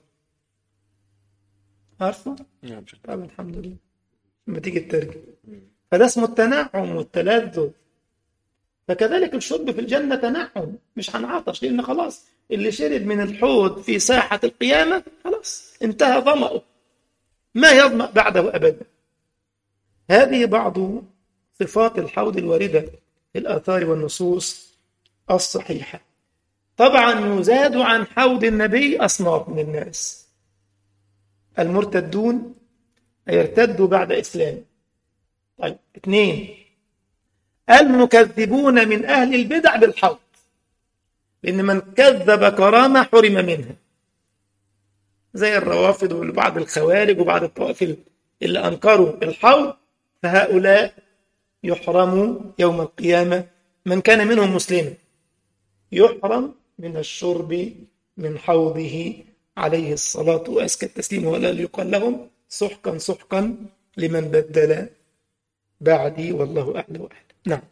عارفه؟ Ja, طب الحمد لله لما تيجي الترجمة. فده اسمه التنعم والتلذذ. فكذلك الشرب في الجنة تنعم مش عن عطش، لأن خلاص اللي شرب من الحوض في ساحة القيامة خلاص انتهى ظمأه، ما يظمأ بعده أبدا. هذه بعض صفات الحوض الواردة في الآثار والنصوص الصحيحة. طبعا يزاد عن حوض النبي أصناف من الناس: المرتدون يرتدوا بعد إسلام. طيب، 2، المكذبون من أهل البدع بالحوض، لأن من كذب كرامة حرم منها، زي الروافض وبعض الخوارج وبعض الطوائف اللي أنكروا الحوض، فهؤلاء يحرموا يوم القيامة. من كان منهم مسلما يحرم من الشرب من حوضه عليه الصلاة وأزكى التسليم، ولا يقال لهم سحقا سحقا لمن بدل بعدي، والله أعلى وأعلم. نعم.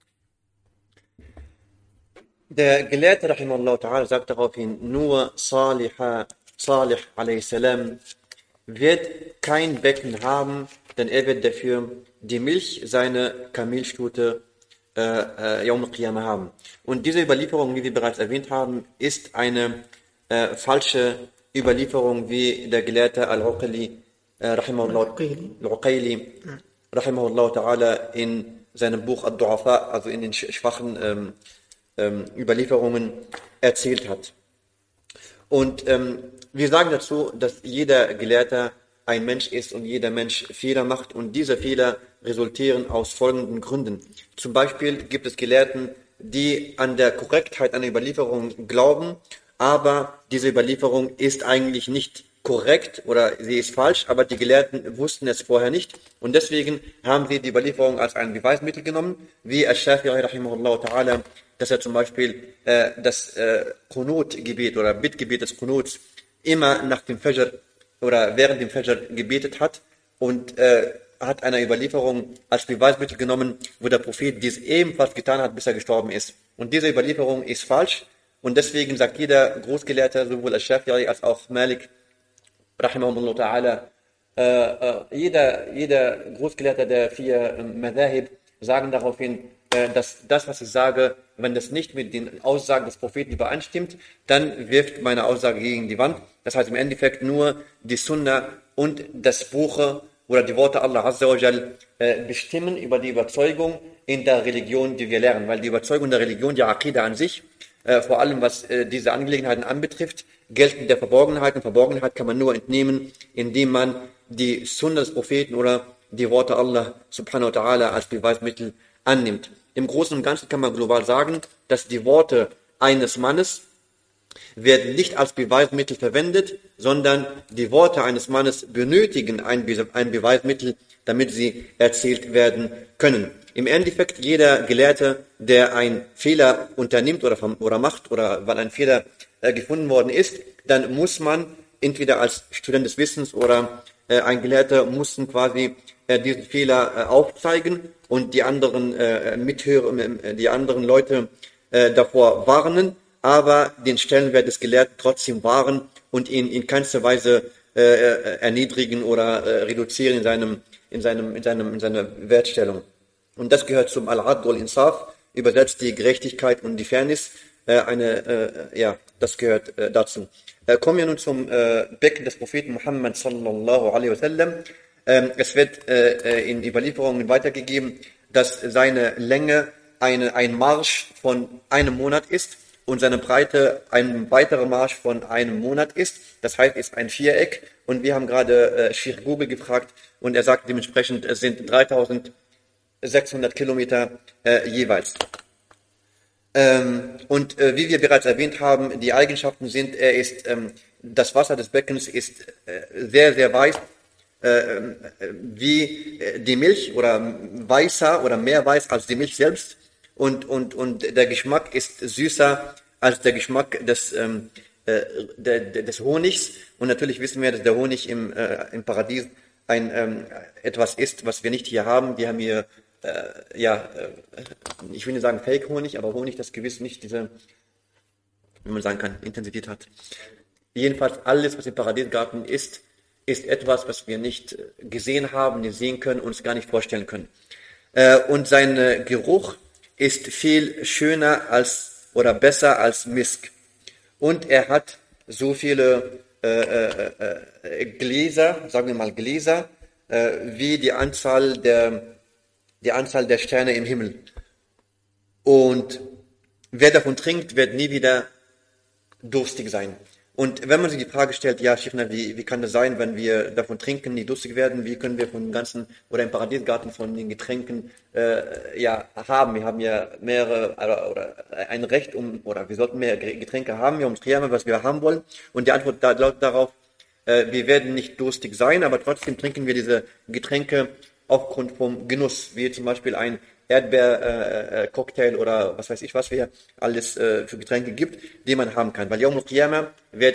Der Gelehrte rahimahullah ta'ala sagt daraufhin, nur Salih a.s. wird kein Becken haben, denn er wird dafür die Milch seiner Kamelstute Yawm al-Qiyamah haben. Und diese Überlieferung, wie wir bereits erwähnt haben, ist eine falsche Überlieferung, wie der Gelehrte Al-Uqayli rahimahullah ta'ala in seinem Buch Ad-Du'afa, also in den schwachen Überlieferungen erzählt hat. Und wir sagen dazu, dass jeder Gelehrter ein Mensch ist und jeder Mensch Fehler macht, und diese Fehler resultieren aus folgenden Gründen. Zum Beispiel gibt es Gelehrten, die an der Korrektheit einer Überlieferung glauben, aber diese Überlieferung ist eigentlich nicht korrekt oder sie ist falsch, aber die Gelehrten wussten es vorher nicht, und deswegen haben sie die Überlieferung als ein Beweismittel genommen, wie Al-Shafi'i rahimahullah ta'ala, dass er zum Beispiel das Qunut-Gebet oder Bittgebet des Qunuts immer nach dem Fajr oder während dem Fajr gebetet hat, und hat eine Überlieferung als Beweismittel genommen, wo der Prophet dies ebenfalls getan hat, bis er gestorben ist. Und diese Überlieferung ist falsch, und deswegen sagt jeder Großgelehrte, sowohl Al-Shafi'i als auch Malik rahimahullah ta'ala, jeder Großgelehrte der 4 Madhahib sagen daraufhin, dass das, was ich sage, wenn das nicht mit den Aussagen des Propheten übereinstimmt, dann wirft meine Aussage gegen die Wand. Das heißt im Endeffekt nur die Sunna und das Buch oder die Worte Allah Azza wa Jal bestimmen über die Überzeugung in der Religion, die wir lernen. Weil die Überzeugung der Religion, die Aqidah an sich, vor allem was diese Angelegenheiten anbetrifft, gelten der Verborgenheit. Und Verborgenheit kann man nur entnehmen, indem man die Sunna des Propheten oder die Worte Allah subhanahu wa ta'ala als Beweismittel annimmt. Im Großen und Ganzen kann man global sagen, dass die Worte eines Mannes werden nicht als Beweismittel verwendet, sondern die Worte eines Mannes benötigen ein Beweismittel, damit sie erzählt werden können. Im Endeffekt, jeder Gelehrte, der einen Fehler unternimmt oder macht, oder weil ein Fehler gefunden worden ist, dann muss man entweder als Student des Wissens oder ein Gelehrter mussten quasi diesen Fehler aufzeigen und die anderen die anderen Leute davor warnen, aber den Stellenwert des Gelehrten trotzdem wahren und ihn in keinster Weise erniedrigen oder reduzieren in seiner Wertstellung. Und das gehört zum Al-Adl wal-Insaf, übersetzt die Gerechtigkeit und die Fairness, Ja, das gehört dazu. Kommen wir nun zum Becken des Propheten Muhammad sallallahu alaihi wasallam. Es wird in Überlieferungen weitergegeben, dass seine Länge ein Marsch von einem Monat ist und seine Breite ein weiterer Marsch von einem Monat ist. Das heißt, es ist ein Viereck. Und wir haben gerade Sheikh Google gefragt und er sagt dementsprechend, es sind 3600 Kilometer jeweils. Wie wir bereits erwähnt haben, die Eigenschaften sind, das Wasser des Beckens ist sehr, sehr weiß, wie die Milch oder weißer oder mehr weiß als die Milch selbst. Und der Geschmack ist süßer als der Geschmack des Honigs. Und natürlich wissen wir, dass der Honig im Paradies etwas ist, was wir nicht hier haben. Wir haben hier ich will nicht sagen Fake-Honig, aber Honig, das gewiss nicht diese, wie man sagen kann, Intensität hat. Jedenfalls alles, was im Paradiesgarten ist etwas, was wir nicht gesehen haben, nicht sehen können, uns gar nicht vorstellen können. Und sein Geruch ist viel schöner oder besser als Misk. Und er hat so viele Gläser, sagen wir mal Gläser, wie die Anzahl der Sterne im Himmel. Und wer davon trinkt, wird nie wieder durstig sein. Und wenn man sich die Frage stellt, ja, Schiffner, wie kann das sein, wenn wir davon trinken, nie durstig werden, wie können wir von dem ganzen, oder im Paradiesgarten von den Getränken, haben. Wir haben ja mehrere, oder ein Recht oder wir sollten mehr Getränke haben, um Qiyamah, was wir haben wollen. Und die Antwort lautet darauf, wir werden nicht durstig sein, aber trotzdem trinken wir diese Getränke aufgrund vom Genuss, wie zum Beispiel ein Erdbeer-Cocktail oder was weiß ich, was wir alles für Getränke gibt, die man haben kann. Weil Yawm al-Qiyamah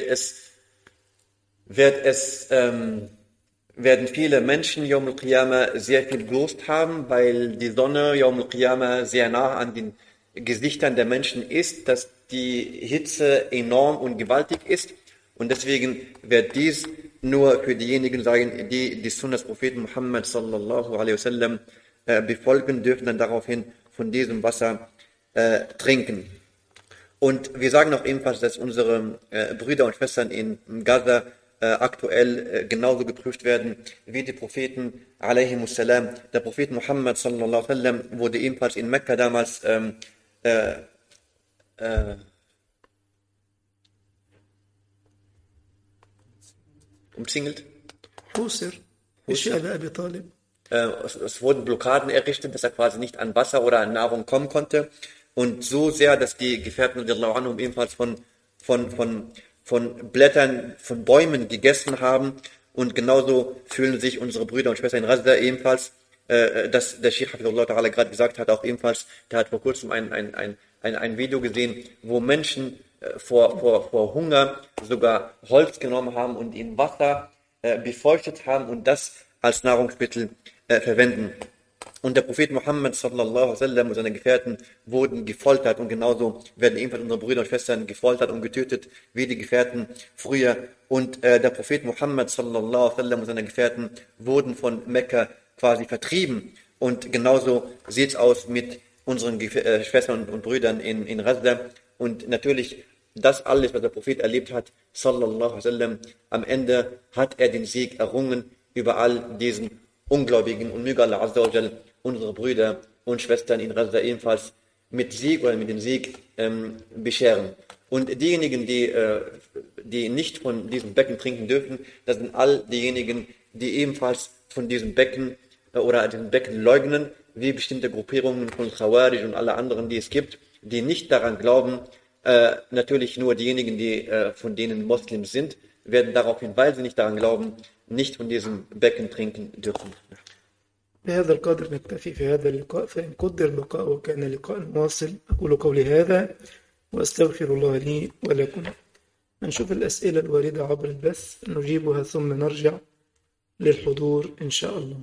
werden viele Menschen Yawm al-Qiyamah sehr viel Durst haben, weil die Sonne Yawm al-Qiyamah sehr nah an den Gesichtern der Menschen ist, dass die Hitze enorm und gewaltig ist. Und deswegen wird dies nur für diejenigen sein, die die Sunna des Propheten Muhammad sallallahu alaihi wasallam befolgen, dürfen dann daraufhin von diesem Wasser trinken. Und wir sagen auch ebenfalls, dass unsere Brüder und Schwestern in Gaza aktuell genauso geprüft werden wie die Propheten alaihimussalam. Der Prophet Muhammad sallallahu alaihi wasallam wurde ebenfalls in Mekka damals umzingelt. حوصر بشأب أبي طالب. Es wurden Blockaden errichtet, dass er quasi nicht an Wasser oder an Nahrung kommen konnte. Und so sehr, dass die Gefährten radiallahu anhum ebenfalls von Blättern, von Bäumen gegessen haben. Und genauso fühlen sich unsere Brüder und Schwestern in Razda ebenfalls, dass der Sheikh Hafidullah Ta'ala gerade gesagt hat, auch ebenfalls, der hat vor kurzem ein Video gesehen, wo Menschen vor Hunger sogar Holz genommen haben und in Wasser befeuchtet haben und das als Nahrungsmittel verwenden. Und der Prophet Muhammad sallallahu alaihi wasallam und seine Gefährten wurden gefoltert und genauso werden ebenfalls unsere Brüder und Schwestern gefoltert und getötet wie die Gefährten früher. Und der Prophet Muhammad sallallahu alaihi wasallam und seine Gefährten wurden von Mekka quasi vertrieben. Und genauso sieht es aus mit unseren Schwestern und Brüdern in Razda. Und natürlich, das alles, was der Prophet erlebt hat, sallallahu alaihi wasallam, am Ende hat er den Sieg errungen über all diesen Ungläubigen und möge Allah Azza wa Jal unsere Brüder und Schwestern in Razda ebenfalls mit Sieg oder mit dem Sieg bescheren. Und diejenigen, die nicht von diesem Becken trinken dürfen, das sind all diejenigen, die ebenfalls von diesem Becken oder diesem Becken leugnen, wie bestimmte Gruppierungen von Khawarij und alle anderen, die es gibt, die nicht daran glauben. Natürlich nur diejenigen, die von denen Moslems sind, werden daraufhin, weil sie nicht daran glauben, nicht von diesem Becken trinken dürfen. بهذا القدر نكتفي في هذا اللقاء فإن قدر بقاء وكان لقاء واصل أقول قولي هذا وأستغفر الله لي ولكم. نشوف الأسئلة الواردة عبر البث نجيبها ثم نرجع للحضور إن شاء الله.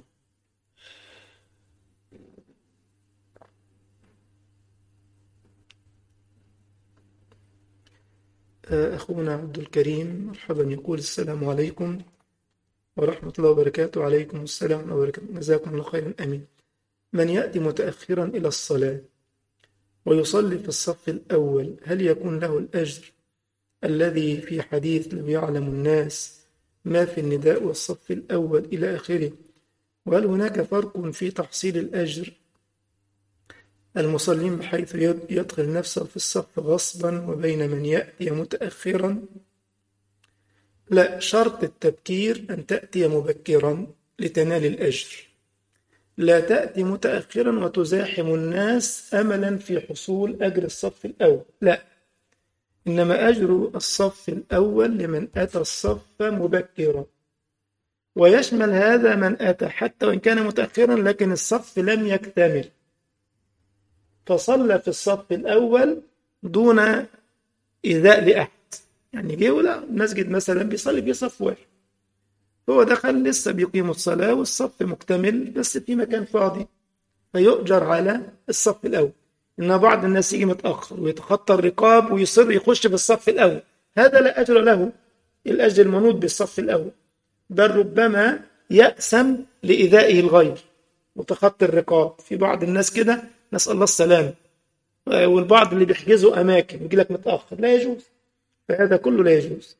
أخونا عبد الكريم مرحبا يقول السلام عليكم ورحمة الله وبركاته. عليكم السلام وبركاته. جزاكم الله خيرا. أمين. من يأتي متأخرا إلى الصلاة ويصلي في الصف الأول هل يكون له الأجر الذي في حديث لو يعلم الناس ما في النداء والصف الأول إلى آخره؟ وهل هناك فرق في تحصيل الأجر المصلين بحيث يدخل نفسه في الصف غصبا وبين من يأتي متأخرا؟ لا، شرط التبكير أن تأتي مبكرا لتنال الأجر، لا تأتي متأخرا وتزاحم الناس أملا في حصول أجر الصف الأول، لا، إنما أجر الصف الأول لمن أتى الصف مبكرا، ويشمل هذا من أتى حتى وإن كان متأخرا لكن الصف لم يكتمل فصلى في الصف الأول دون إيذاء لأحد. يعني جه ولا المسجد مثلا بيصلي في صف واحد، هو دخل لسه بيقيم الصلاة والصف مكتمل بس في مكان فاضي فيؤجر على الصف الأول. إن بعض الناس يجي متأخر ويتخطى الرقاب ويصر يخش في الصف الأول، هذا لا أجر له الأجر المنوط بالصف الأول، بل ربما يأسم لإيذائه الغير وتخطي الرقاب. في بعض الناس كده نسأل الله السلامة، والبعض اللي بيحجزوا أماكن يجي لك متأخر، لا يجوز، فهذا كله لا يجوز.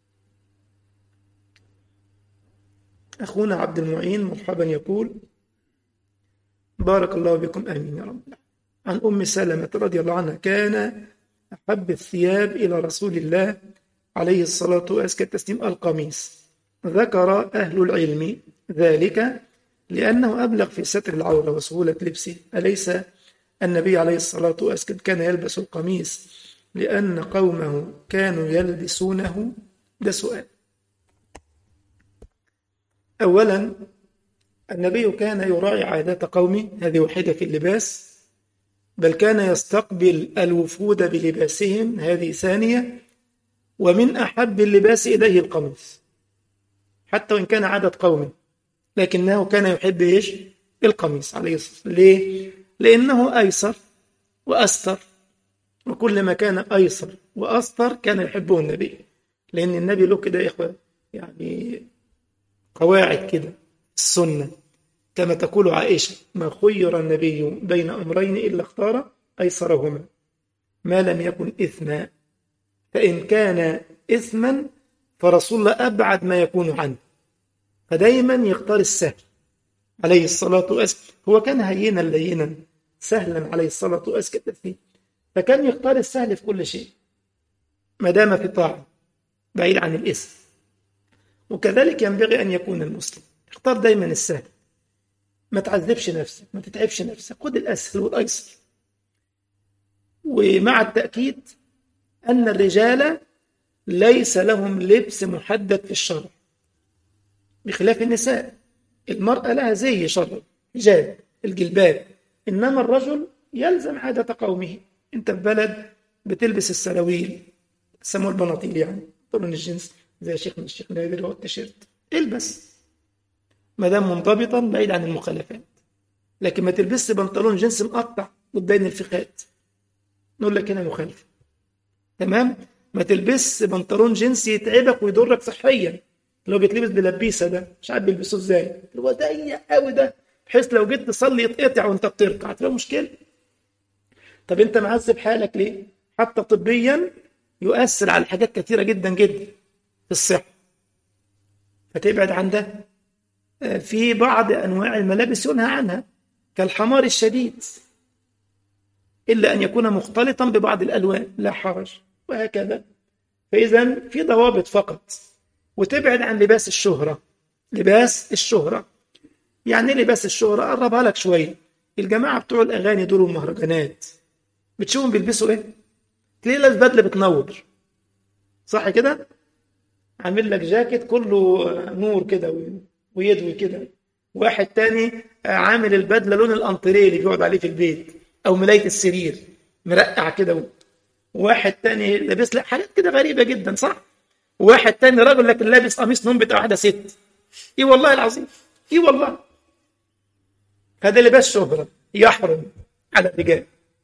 أخونا عبد المعين مرحبا يقول بارك الله بكم آمين يا رب. عن أم سلمة رضي الله عنها كان أحب الثياب إلى رسول الله عليه الصلاة وأزكى التسليم القميص. ذكر أهل العلم ذلك لأنه أبلغ في ستر العورة وسهولة لبسه. أليس النبي عليه الصلاة والسلام كان يلبس القميص لأن قومه كانوا يلبسونه؟ ده سؤال. أولا النبي كان يراعي عادات قومه، هذه واحدة في اللباس، بل كان يستقبل الوفود بلباسهم، هذه ثانية، ومن أحب اللباس إليه القميص حتى وإن كان عادة قومه، لكنه كان يحب إيش؟ القميص عليه الصلاة والسلام. ليه؟ لأنه أيسر وأستر، وكل ما كان أيسر وأستر كان يحبه النبي، لأن النبي له كده يا إخوة يعني قواعد كده السنة، كما تقول عائشة ما خير النبي بين أمرين إلا اختار أيسرهما ما لم يكن إثما، فإن كان إثما فرسول الله أبعد ما يكون عنه، فدايما يختار السهل عليه الصلاة والسلام. هو كان هينا لينا سهلا عليه الصلاة والسلام، فكان يختار السهل في كل شيء ما دام في طاعة بعيد عن الإثم. وكذلك ينبغي أن يكون المسلم اختار دايما السهل، ما تعذبش نفسك، ما تتعبش نفسك، خد الأسهل والأيسر. ومع التأكيد أن الرجال ليس لهم لبس محدد في الشرع بخلاف النساء، المرأة لها زي شرع حجاب الجلباب، إنما الرجل يلزم عادة قومه. أنت في بلد بتلبس السراويل سموه البناطيل، يعني طبعا الجنس زي شيخ من الشيخ نادر هو التيشيرت، البس ما دام منضبطا بعيد عن المخالفات، لكن ما تلبسش بنطلون جنس مقطع وتبين الفخات، نقول لك هنا مخالفة. تمام؟ ما تلبس بنطلون جنس يتعبك ويضرك صحيا، لو بيتلبس بلبيسه ده مش عارف بيلبسوه ازاي، هو ضيق قوي ده بحيث لو جيت تصلي يتقطع وانت بتركع، هتبقى مشكله. طب انت معذب حالك ليه؟ حتى طبيا يؤثر على حاجات كثيره جدا جدا في الصحه، فتبعد عن ده. في بعض انواع الملابس ينهى عنها كالحمار الشديد الا ان يكون مختلطا ببعض الالوان لا حرج، وهكذا. فاذا في ضوابط فقط، وتبعد عن لباس الشهرة. لباس الشهرة يعني لباس الشهرة قربها لك شوية، الجماعة بتوع الأغاني دول والمهرجانات بتشوفهم بيلبسوا إيه؟ تلاقي لابس بدلة بتنور، صح كده؟ عامل لك جاكيت كله نور كده ويدوي كده، واحد تاني عامل البدلة لون الأنطريه اللي بيقعد عليه في البيت أو ملاية السرير مرقع كده، واحد تاني لابس لك حاجات كده غريبة جدا، صح؟ واحد تاني راجل لكن لابس قميص نوم بتاع واحدة ست، ايه والله العظيم، ايه والله. هذا لباس شهرة يحرم على الرجال،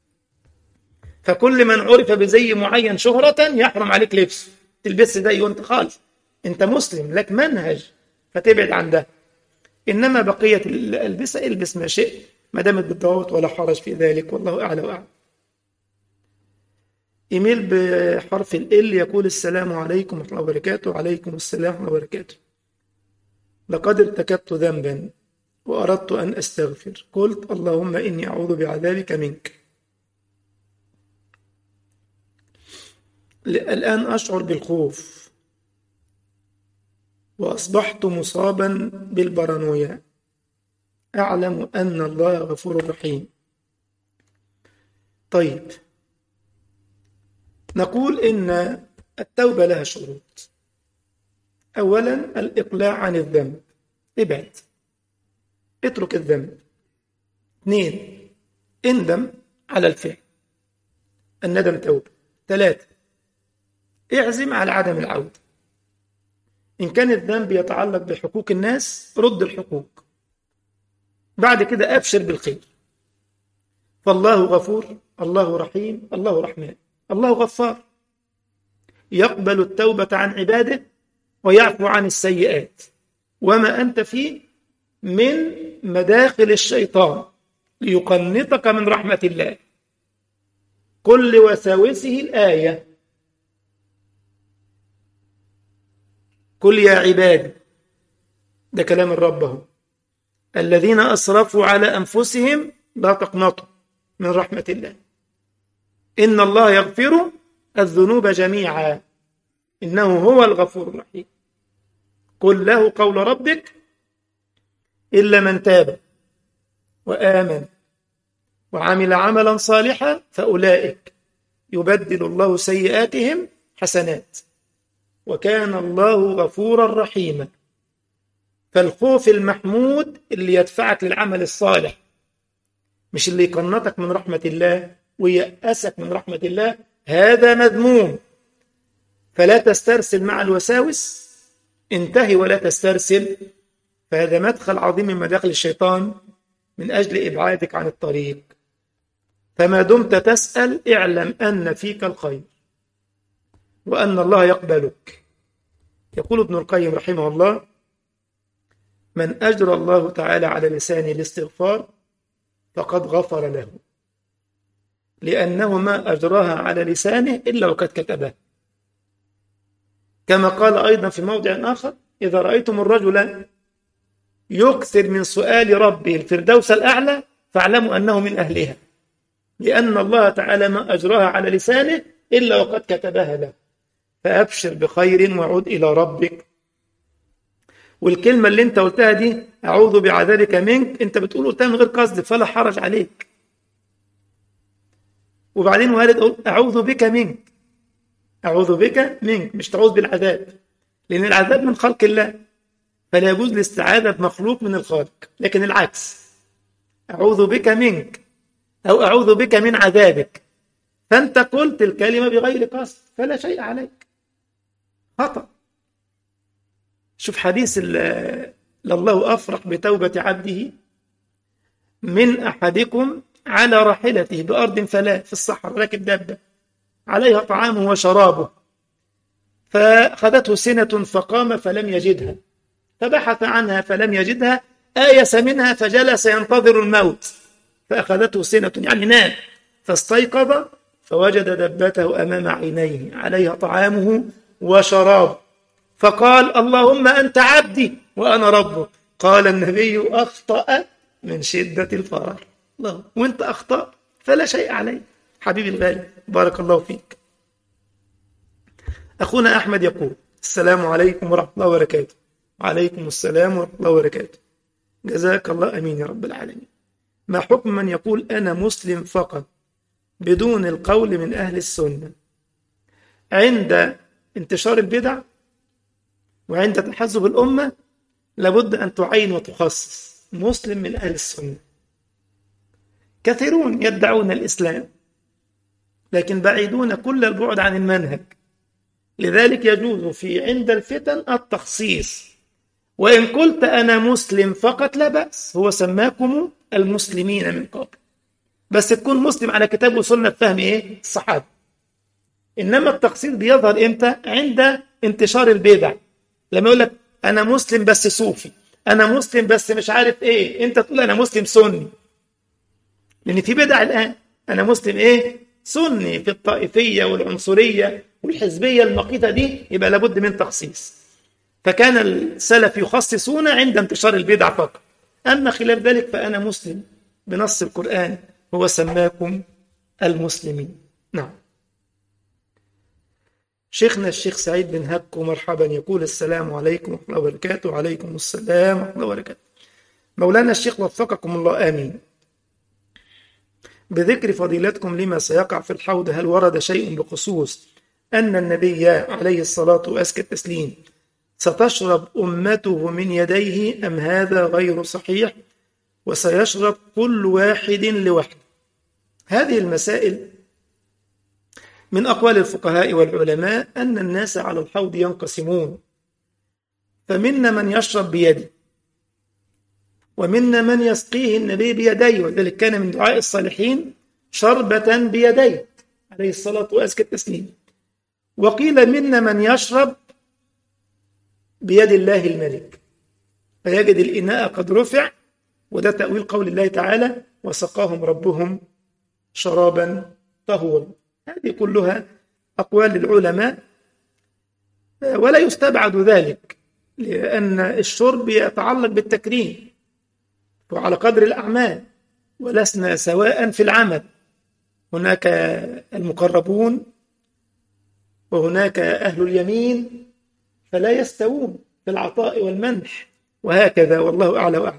فكل من عرف بزي معين شهرة يحرم عليك لبس تلبس ده وانت خالص، انت مسلم لك منهج فتبعد عن ده. انما بقية البسة البس ما شئت ما دامت بالضوابط ولا حرج في ذلك، والله اعلى واعلم. إيميل بحرف ال يقول السلام عليكم ورحمة الله وبركاته. وعليكم السلام ورحمة الله وبركاته. لقد ارتكبت ذنبا وأردت أن أستغفر، قلت اللهم إني أعوذ بعذابك منك. الآن أشعر بالخوف وأصبحت مصابا بالبارانويا. أعلم أن الله غفور رحيم. طيب، نقول إن التوبة لها شروط. أولا الإقلاع عن الذنب، ابعد، اترك الذنب. 2 اندم على الفعل، الندم توبة. 3 اعزم على عدم العودة. إن كان الذنب يتعلق بحقوق الناس رد الحقوق، بعد كده أبشر بالخير. فالله غفور، الله رحيم، الله رحمن، الله غفار، يقبل التوبة عن عباده ويعفو عن السيئات. وما أنت فيه من مداخل الشيطان ليقنطك من رحمة الله. كل وساوسه الآية: قل يا عبادي، ده كلام الرب اهو، الذين أسرفوا على أنفسهم لا تقنطوا من رحمة الله، إن الله يغفر الذنوب جميعا إنه هو الغفور الرحيم. قل له قول ربك إلا من تاب وآمن وعمل عملا صالحا فأولئك يبدل الله سيئاتهم حسنات وكان الله غفورا رحيما. فالخوف المحمود اللي يدفعك للعمل الصالح، مش اللي يقنطك من رحمة الله ويأسك من رحمة الله، هذا مذموم. فلا تسترسل مع الوساوس، انتهي ولا تسترسل، فهذا مدخل عظيم من مداخل الشيطان من أجل إبعادك عن الطريق. فما دمت تسأل اعلم أن فيك الخير وأن الله يقبلك. يقول ابن القيم رحمه الله: من أجرى الله تعالى على لسانه الاستغفار فقد غفر له، لأنه ما أجراها على لسانه إلا وقد كتبه. كما قال أيضا في موضع آخر: إذا رأيتم الرجل يكثر من سؤال ربه الفردوس الأعلى فاعلموا أنه من أهلها، لأن الله تعالى ما أجراها على لسانه إلا وقد كتبها له. فأبشر بخير وعود إلى ربك. والكلمة اللي انت قلتها دي، أعوذ بعذابك منك، انت بتقول قلتها من غير قصد فلا حرج عليك. وبعدين وارد قول أعوذ بك منك، أعوذ بك منك، مش تعوذ بالعذاب، لأن العذاب من خلق الله فلا يجوز الاستعاذة بمخلوق من الخالق. لكن العكس، أعوذ بك منك أو أعوذ بك من عذابك، فأنت قلت الكلمة بغير قصد فلا شيء عليك، خطأ. شوف حديث لله أفرح بتوبة عبده من أحدكم على راحلته بأرض فلاة في الصحراء، راكب دابة عليها طعامه وشرابه، فأخذته سنة فقام فلم يجدها، فبحث عنها فلم يجدها، آيس منها فجلس ينتظر الموت، فأخذته سنة يعني نام، فاستيقظ فوجد دبته أمام عينيه عليها طعامه وشرابه، فقال اللهم أنت عبدي وأنا ربك. قال النبي أخطأ من شدة الفرح. الله، وانت أخطأ فلا شيء عليك. حبيبي الغالي بارك الله فيك. أخونا أحمد يقول: السلام عليكم ورحمة الله وبركاته. وعليكم السلام ورحمة الله وبركاته. جزاك الله أمين يا رب العالمين. ما حكم من يقول أنا مسلم فقط بدون القول من أهل السنة عند انتشار البدع وعند تحزب الأمة؟ لابد أن تعين وتخصص مسلم من أهل السنة. كثيرون يدعون الإسلام لكن بعيدون كل البعد عن المنهج، لذلك يجوز في عند الفتن التخصيص. وإن قلت أنا مسلم فقط لا بأس، هو سماكم المسلمين من قبل، بس تكون مسلم على كتاب وسنة فهم إيه؟ الصحابة. إنما التخصيص بيظهر إمتى؟ عند انتشار البدع. لما يقول لك أنا مسلم بس صوفي، أنا مسلم بس مش عارف إيه، أنت تقول أنا مسلم سني، لأن في بدع الآن. أنا مسلم إيه؟ سني في الطائفية والعنصرية والحزبية المقيتة دي، يبقى لابد من تخصيص. فكان السلف يخصصون عند انتشار البدع فقط، أما خلاف ذلك فأنا مسلم بنص القرآن، هو سماكم المسلمين. نعم. شيخنا الشيخ سعيد بن هكو مرحبا، يقول السلام عليكم ورحمة الله وبركاته. وعليكم السلام ورحمة الله وبركاته. مولانا الشيخ وفقكم الله، آمين. بذكر فضيلتكم لما سيقع في الحوض، هل ورد شيء بخصوص أن النبي عليه الصلاة وأزكى التسليم ستشرب أمته من يديه، أم هذا غير صحيح وسيشرب كل واحد لوحده؟ هذه المسائل من أقوال الفقهاء والعلماء أن الناس على الحوض ينقسمون، فمنا من يشرب بيده، ومنا من يسقيه النبي بيديه، وذلك كان من دعاء الصالحين شربة بيديه عليه الصلاة وأزكى التسليم. وقيل منا من يشرب بيد الله الملك، فيجد الإناء قد رفع، وده تأويل قول الله تعالى وسقاهم ربهم شرابا طهورا. هذه كلها أقوال للعلماء، ولا يستبعد ذلك، لأن الشرب يتعلق بالتكريم وعلى قدر الأعمال، ولسنا سواء في العمل، هناك المقربون وهناك أهل اليمين، فلا يستوون في العطاء والمنح، وهكذا، والله أعلى وأعلم.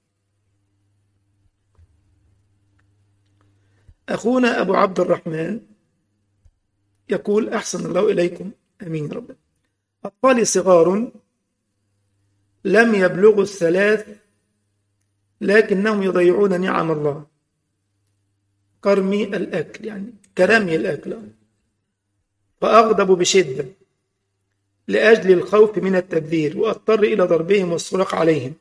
أخونا أبو عبد الرحمن يقول أحسن الله إليكم، أمين رب. أطفالي صغار لم يبلغوا الثلاث، لكنهم يضيعون نعم الله، كرمي الأكل، يعني كرمي الأكل، فأغضب بشدة لأجل الخوف من التبذير، وأضطر إلى ضربهم والصراخ عليهم،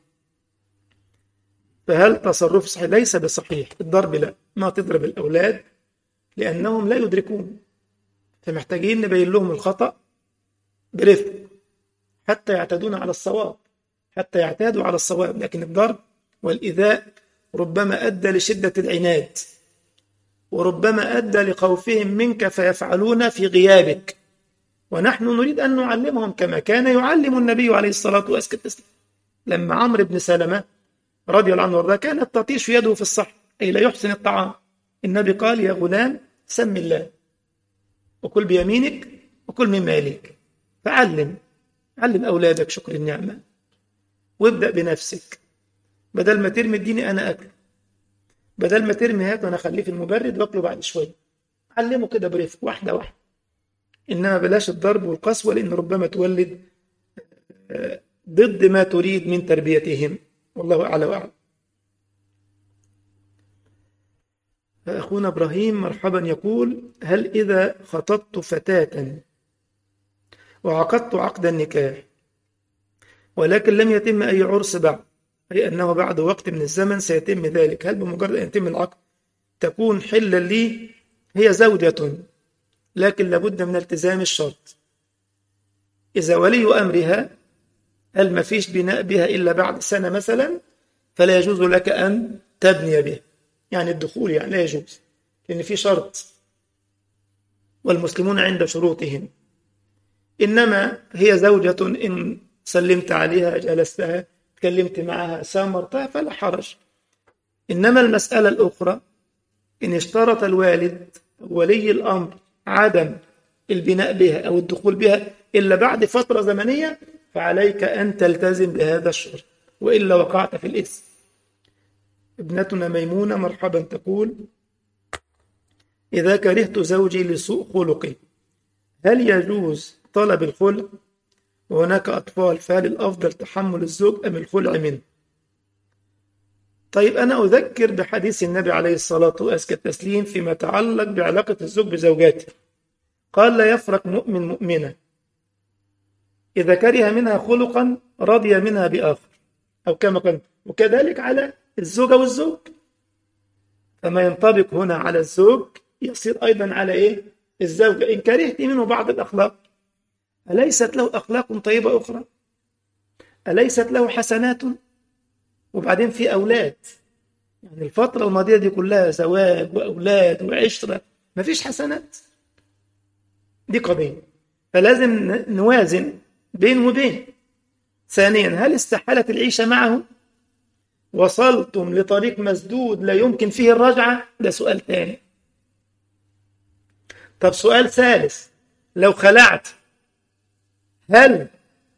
فهل تصرف صحيح؟ ليس بصحيح الضرب، لا، ما تضرب الأولاد لأنهم لا يدركون، فمحتاجين نبين لهم الخطأ برفق حتى يعتادون على الصواب، حتى يعتادوا على الصواب. لكن الضرب والإيذاء ربما أدى لشدة العناد، وربما أدى لخوفهم منك فيفعلون في غيابك، ونحن نريد أن نعلمهم كما كان يعلم النبي عليه الصلاة والسلام. لما عمرو بن سلمة رضي الله عنه وارضاه كانت تطيش يده في الصحن، أي لا يحسن الطعام، النبي قال يا غلام سم الله وكل بيمينك وكل مما يليك. فعلم أولادك شكر النعمة، وابدأ بنفسك، بدل ما ترمي اديني أنا أكل، بدل ما ترمي هات وأنا أخليه في المبرد وأكله بعد شوية. علمه كده برفق، واحدة واحدة، إنما بلاش الضرب والقسوة، لأن ربما تولد ضد ما تريد من تربيتهم، والله أعلى وأعلم. أخونا إبراهيم مرحبا يقول هل إذا خطبت فتاة وعقدت عقد النكاح ولكن لم يتم أي عرس بعد، أي أنه بعد وقت من الزمن سيتم ذلك، هل بمجرد أن يتم العقد تكون حلا لي؟ هي زوجة، لكن لابد من التزام الشرط. إذا ولي أمرها هل ما فيش بناء بها إلا بعد سنة مثلا، فلا يجوز لك أن تبني به، يعني الدخول يعني لا يجوز، لأن في شرط، والمسلمون عند شروطهم. إنما هي زوجة إن سلمت عليها، جلستها، تكلمت معها، سامرتها، فلا حرج. إنما المسألة الأخرى إن اشترط الوالد أو ولي الأمر عدم البناء بها أو الدخول بها إلا بعد فترة زمنية، فعليك أن تلتزم بهذا الشرط، وإلا وقعت في الإثم. ابنتنا ميمونة مرحبا تقول إذا كرهت زوجي لسوء خلقه هل يجوز طلب الخلع؟ وهناك أطفال، فهل الأفضل تحمل الزوج أم الخلع منه؟ طيب، أنا أذكر بحديث النبي عليه الصلاة وأزكى التسليم فيما يتعلق بعلاقة الزوج بزوجاته، قال لا يفرق مؤمن مؤمنة إذا كره منها خلقا رضي منها بآخر، أو كما قال، وكذلك على الزوجة والزوج، فما ينطبق هنا على الزوج يصير أيضا على إيه؟ الزوجة. إن كرهت منه بعض الأخلاق، أليست له أخلاق طيبة أخرى؟ أليست له حسنات؟ وبعدين في أولاد، يعني الفترة الماضية دي كلها زواج وأولاد وعشرة مفيش حسنات. دي قضية، فلازم نوازن بين وبين. ثانيا، هل استحالت العيشة معه؟ وصلتم لطريق مسدود لا يمكن فيه الرجعة؟ ده سؤال ثاني. طب سؤال ثالث، لو خلعت هل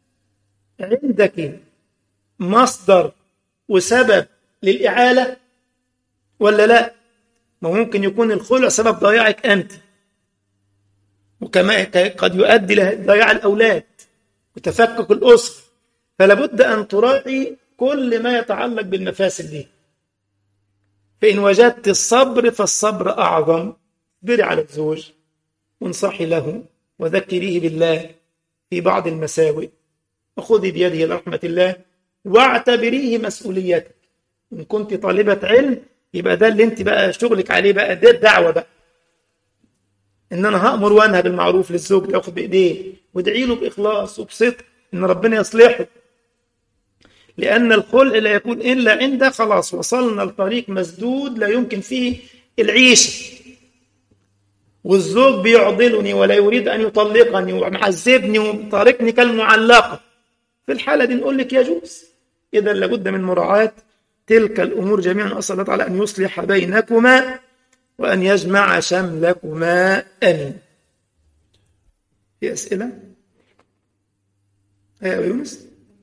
عندك مصدر وسبب للإعالة ولا لا؟ ما ممكن يكون الخلع سبب ضياعك أنت، وكما قد يؤدي لضياع الأولاد وتفكك الأسرة، فلا بد أن تراعي كل ما يتعلق بالمفاسد دي. فإن وجدت الصبر فالصبر أعظم. اصبري على الزوج وانصحي له وذكريه بالله في بعض المساوئ، وخذي بيده إلى رحمة الله واعتبريه مسؤوليتك. إن كنت طالبة علم يبقى ده اللي انت بقى شغلك عليه، بقى ده الدعوة بقى، ان انا هأمر وانهى بالمعروف للزوج، تاخد بايديه وادعي له باخلاص وبصدق ان ربنا يصلحه. لان الخلع لا يكون الا عند خلاص وصلنا لطريق مسدود لا يمكن فيه العيشه، والزوج بيعضلني ولا يريد ان يطلقني ومعذبني وطارقني كالمعلقه. في الحاله دي نقول لك يجوز. اذا لابد من مراعاه تلك الامور جميعا. اسال الله تعالى ان يصلح بينكما وأن يجمع شملكما. آمين. في أسئلة؟ يا أبو يونس؟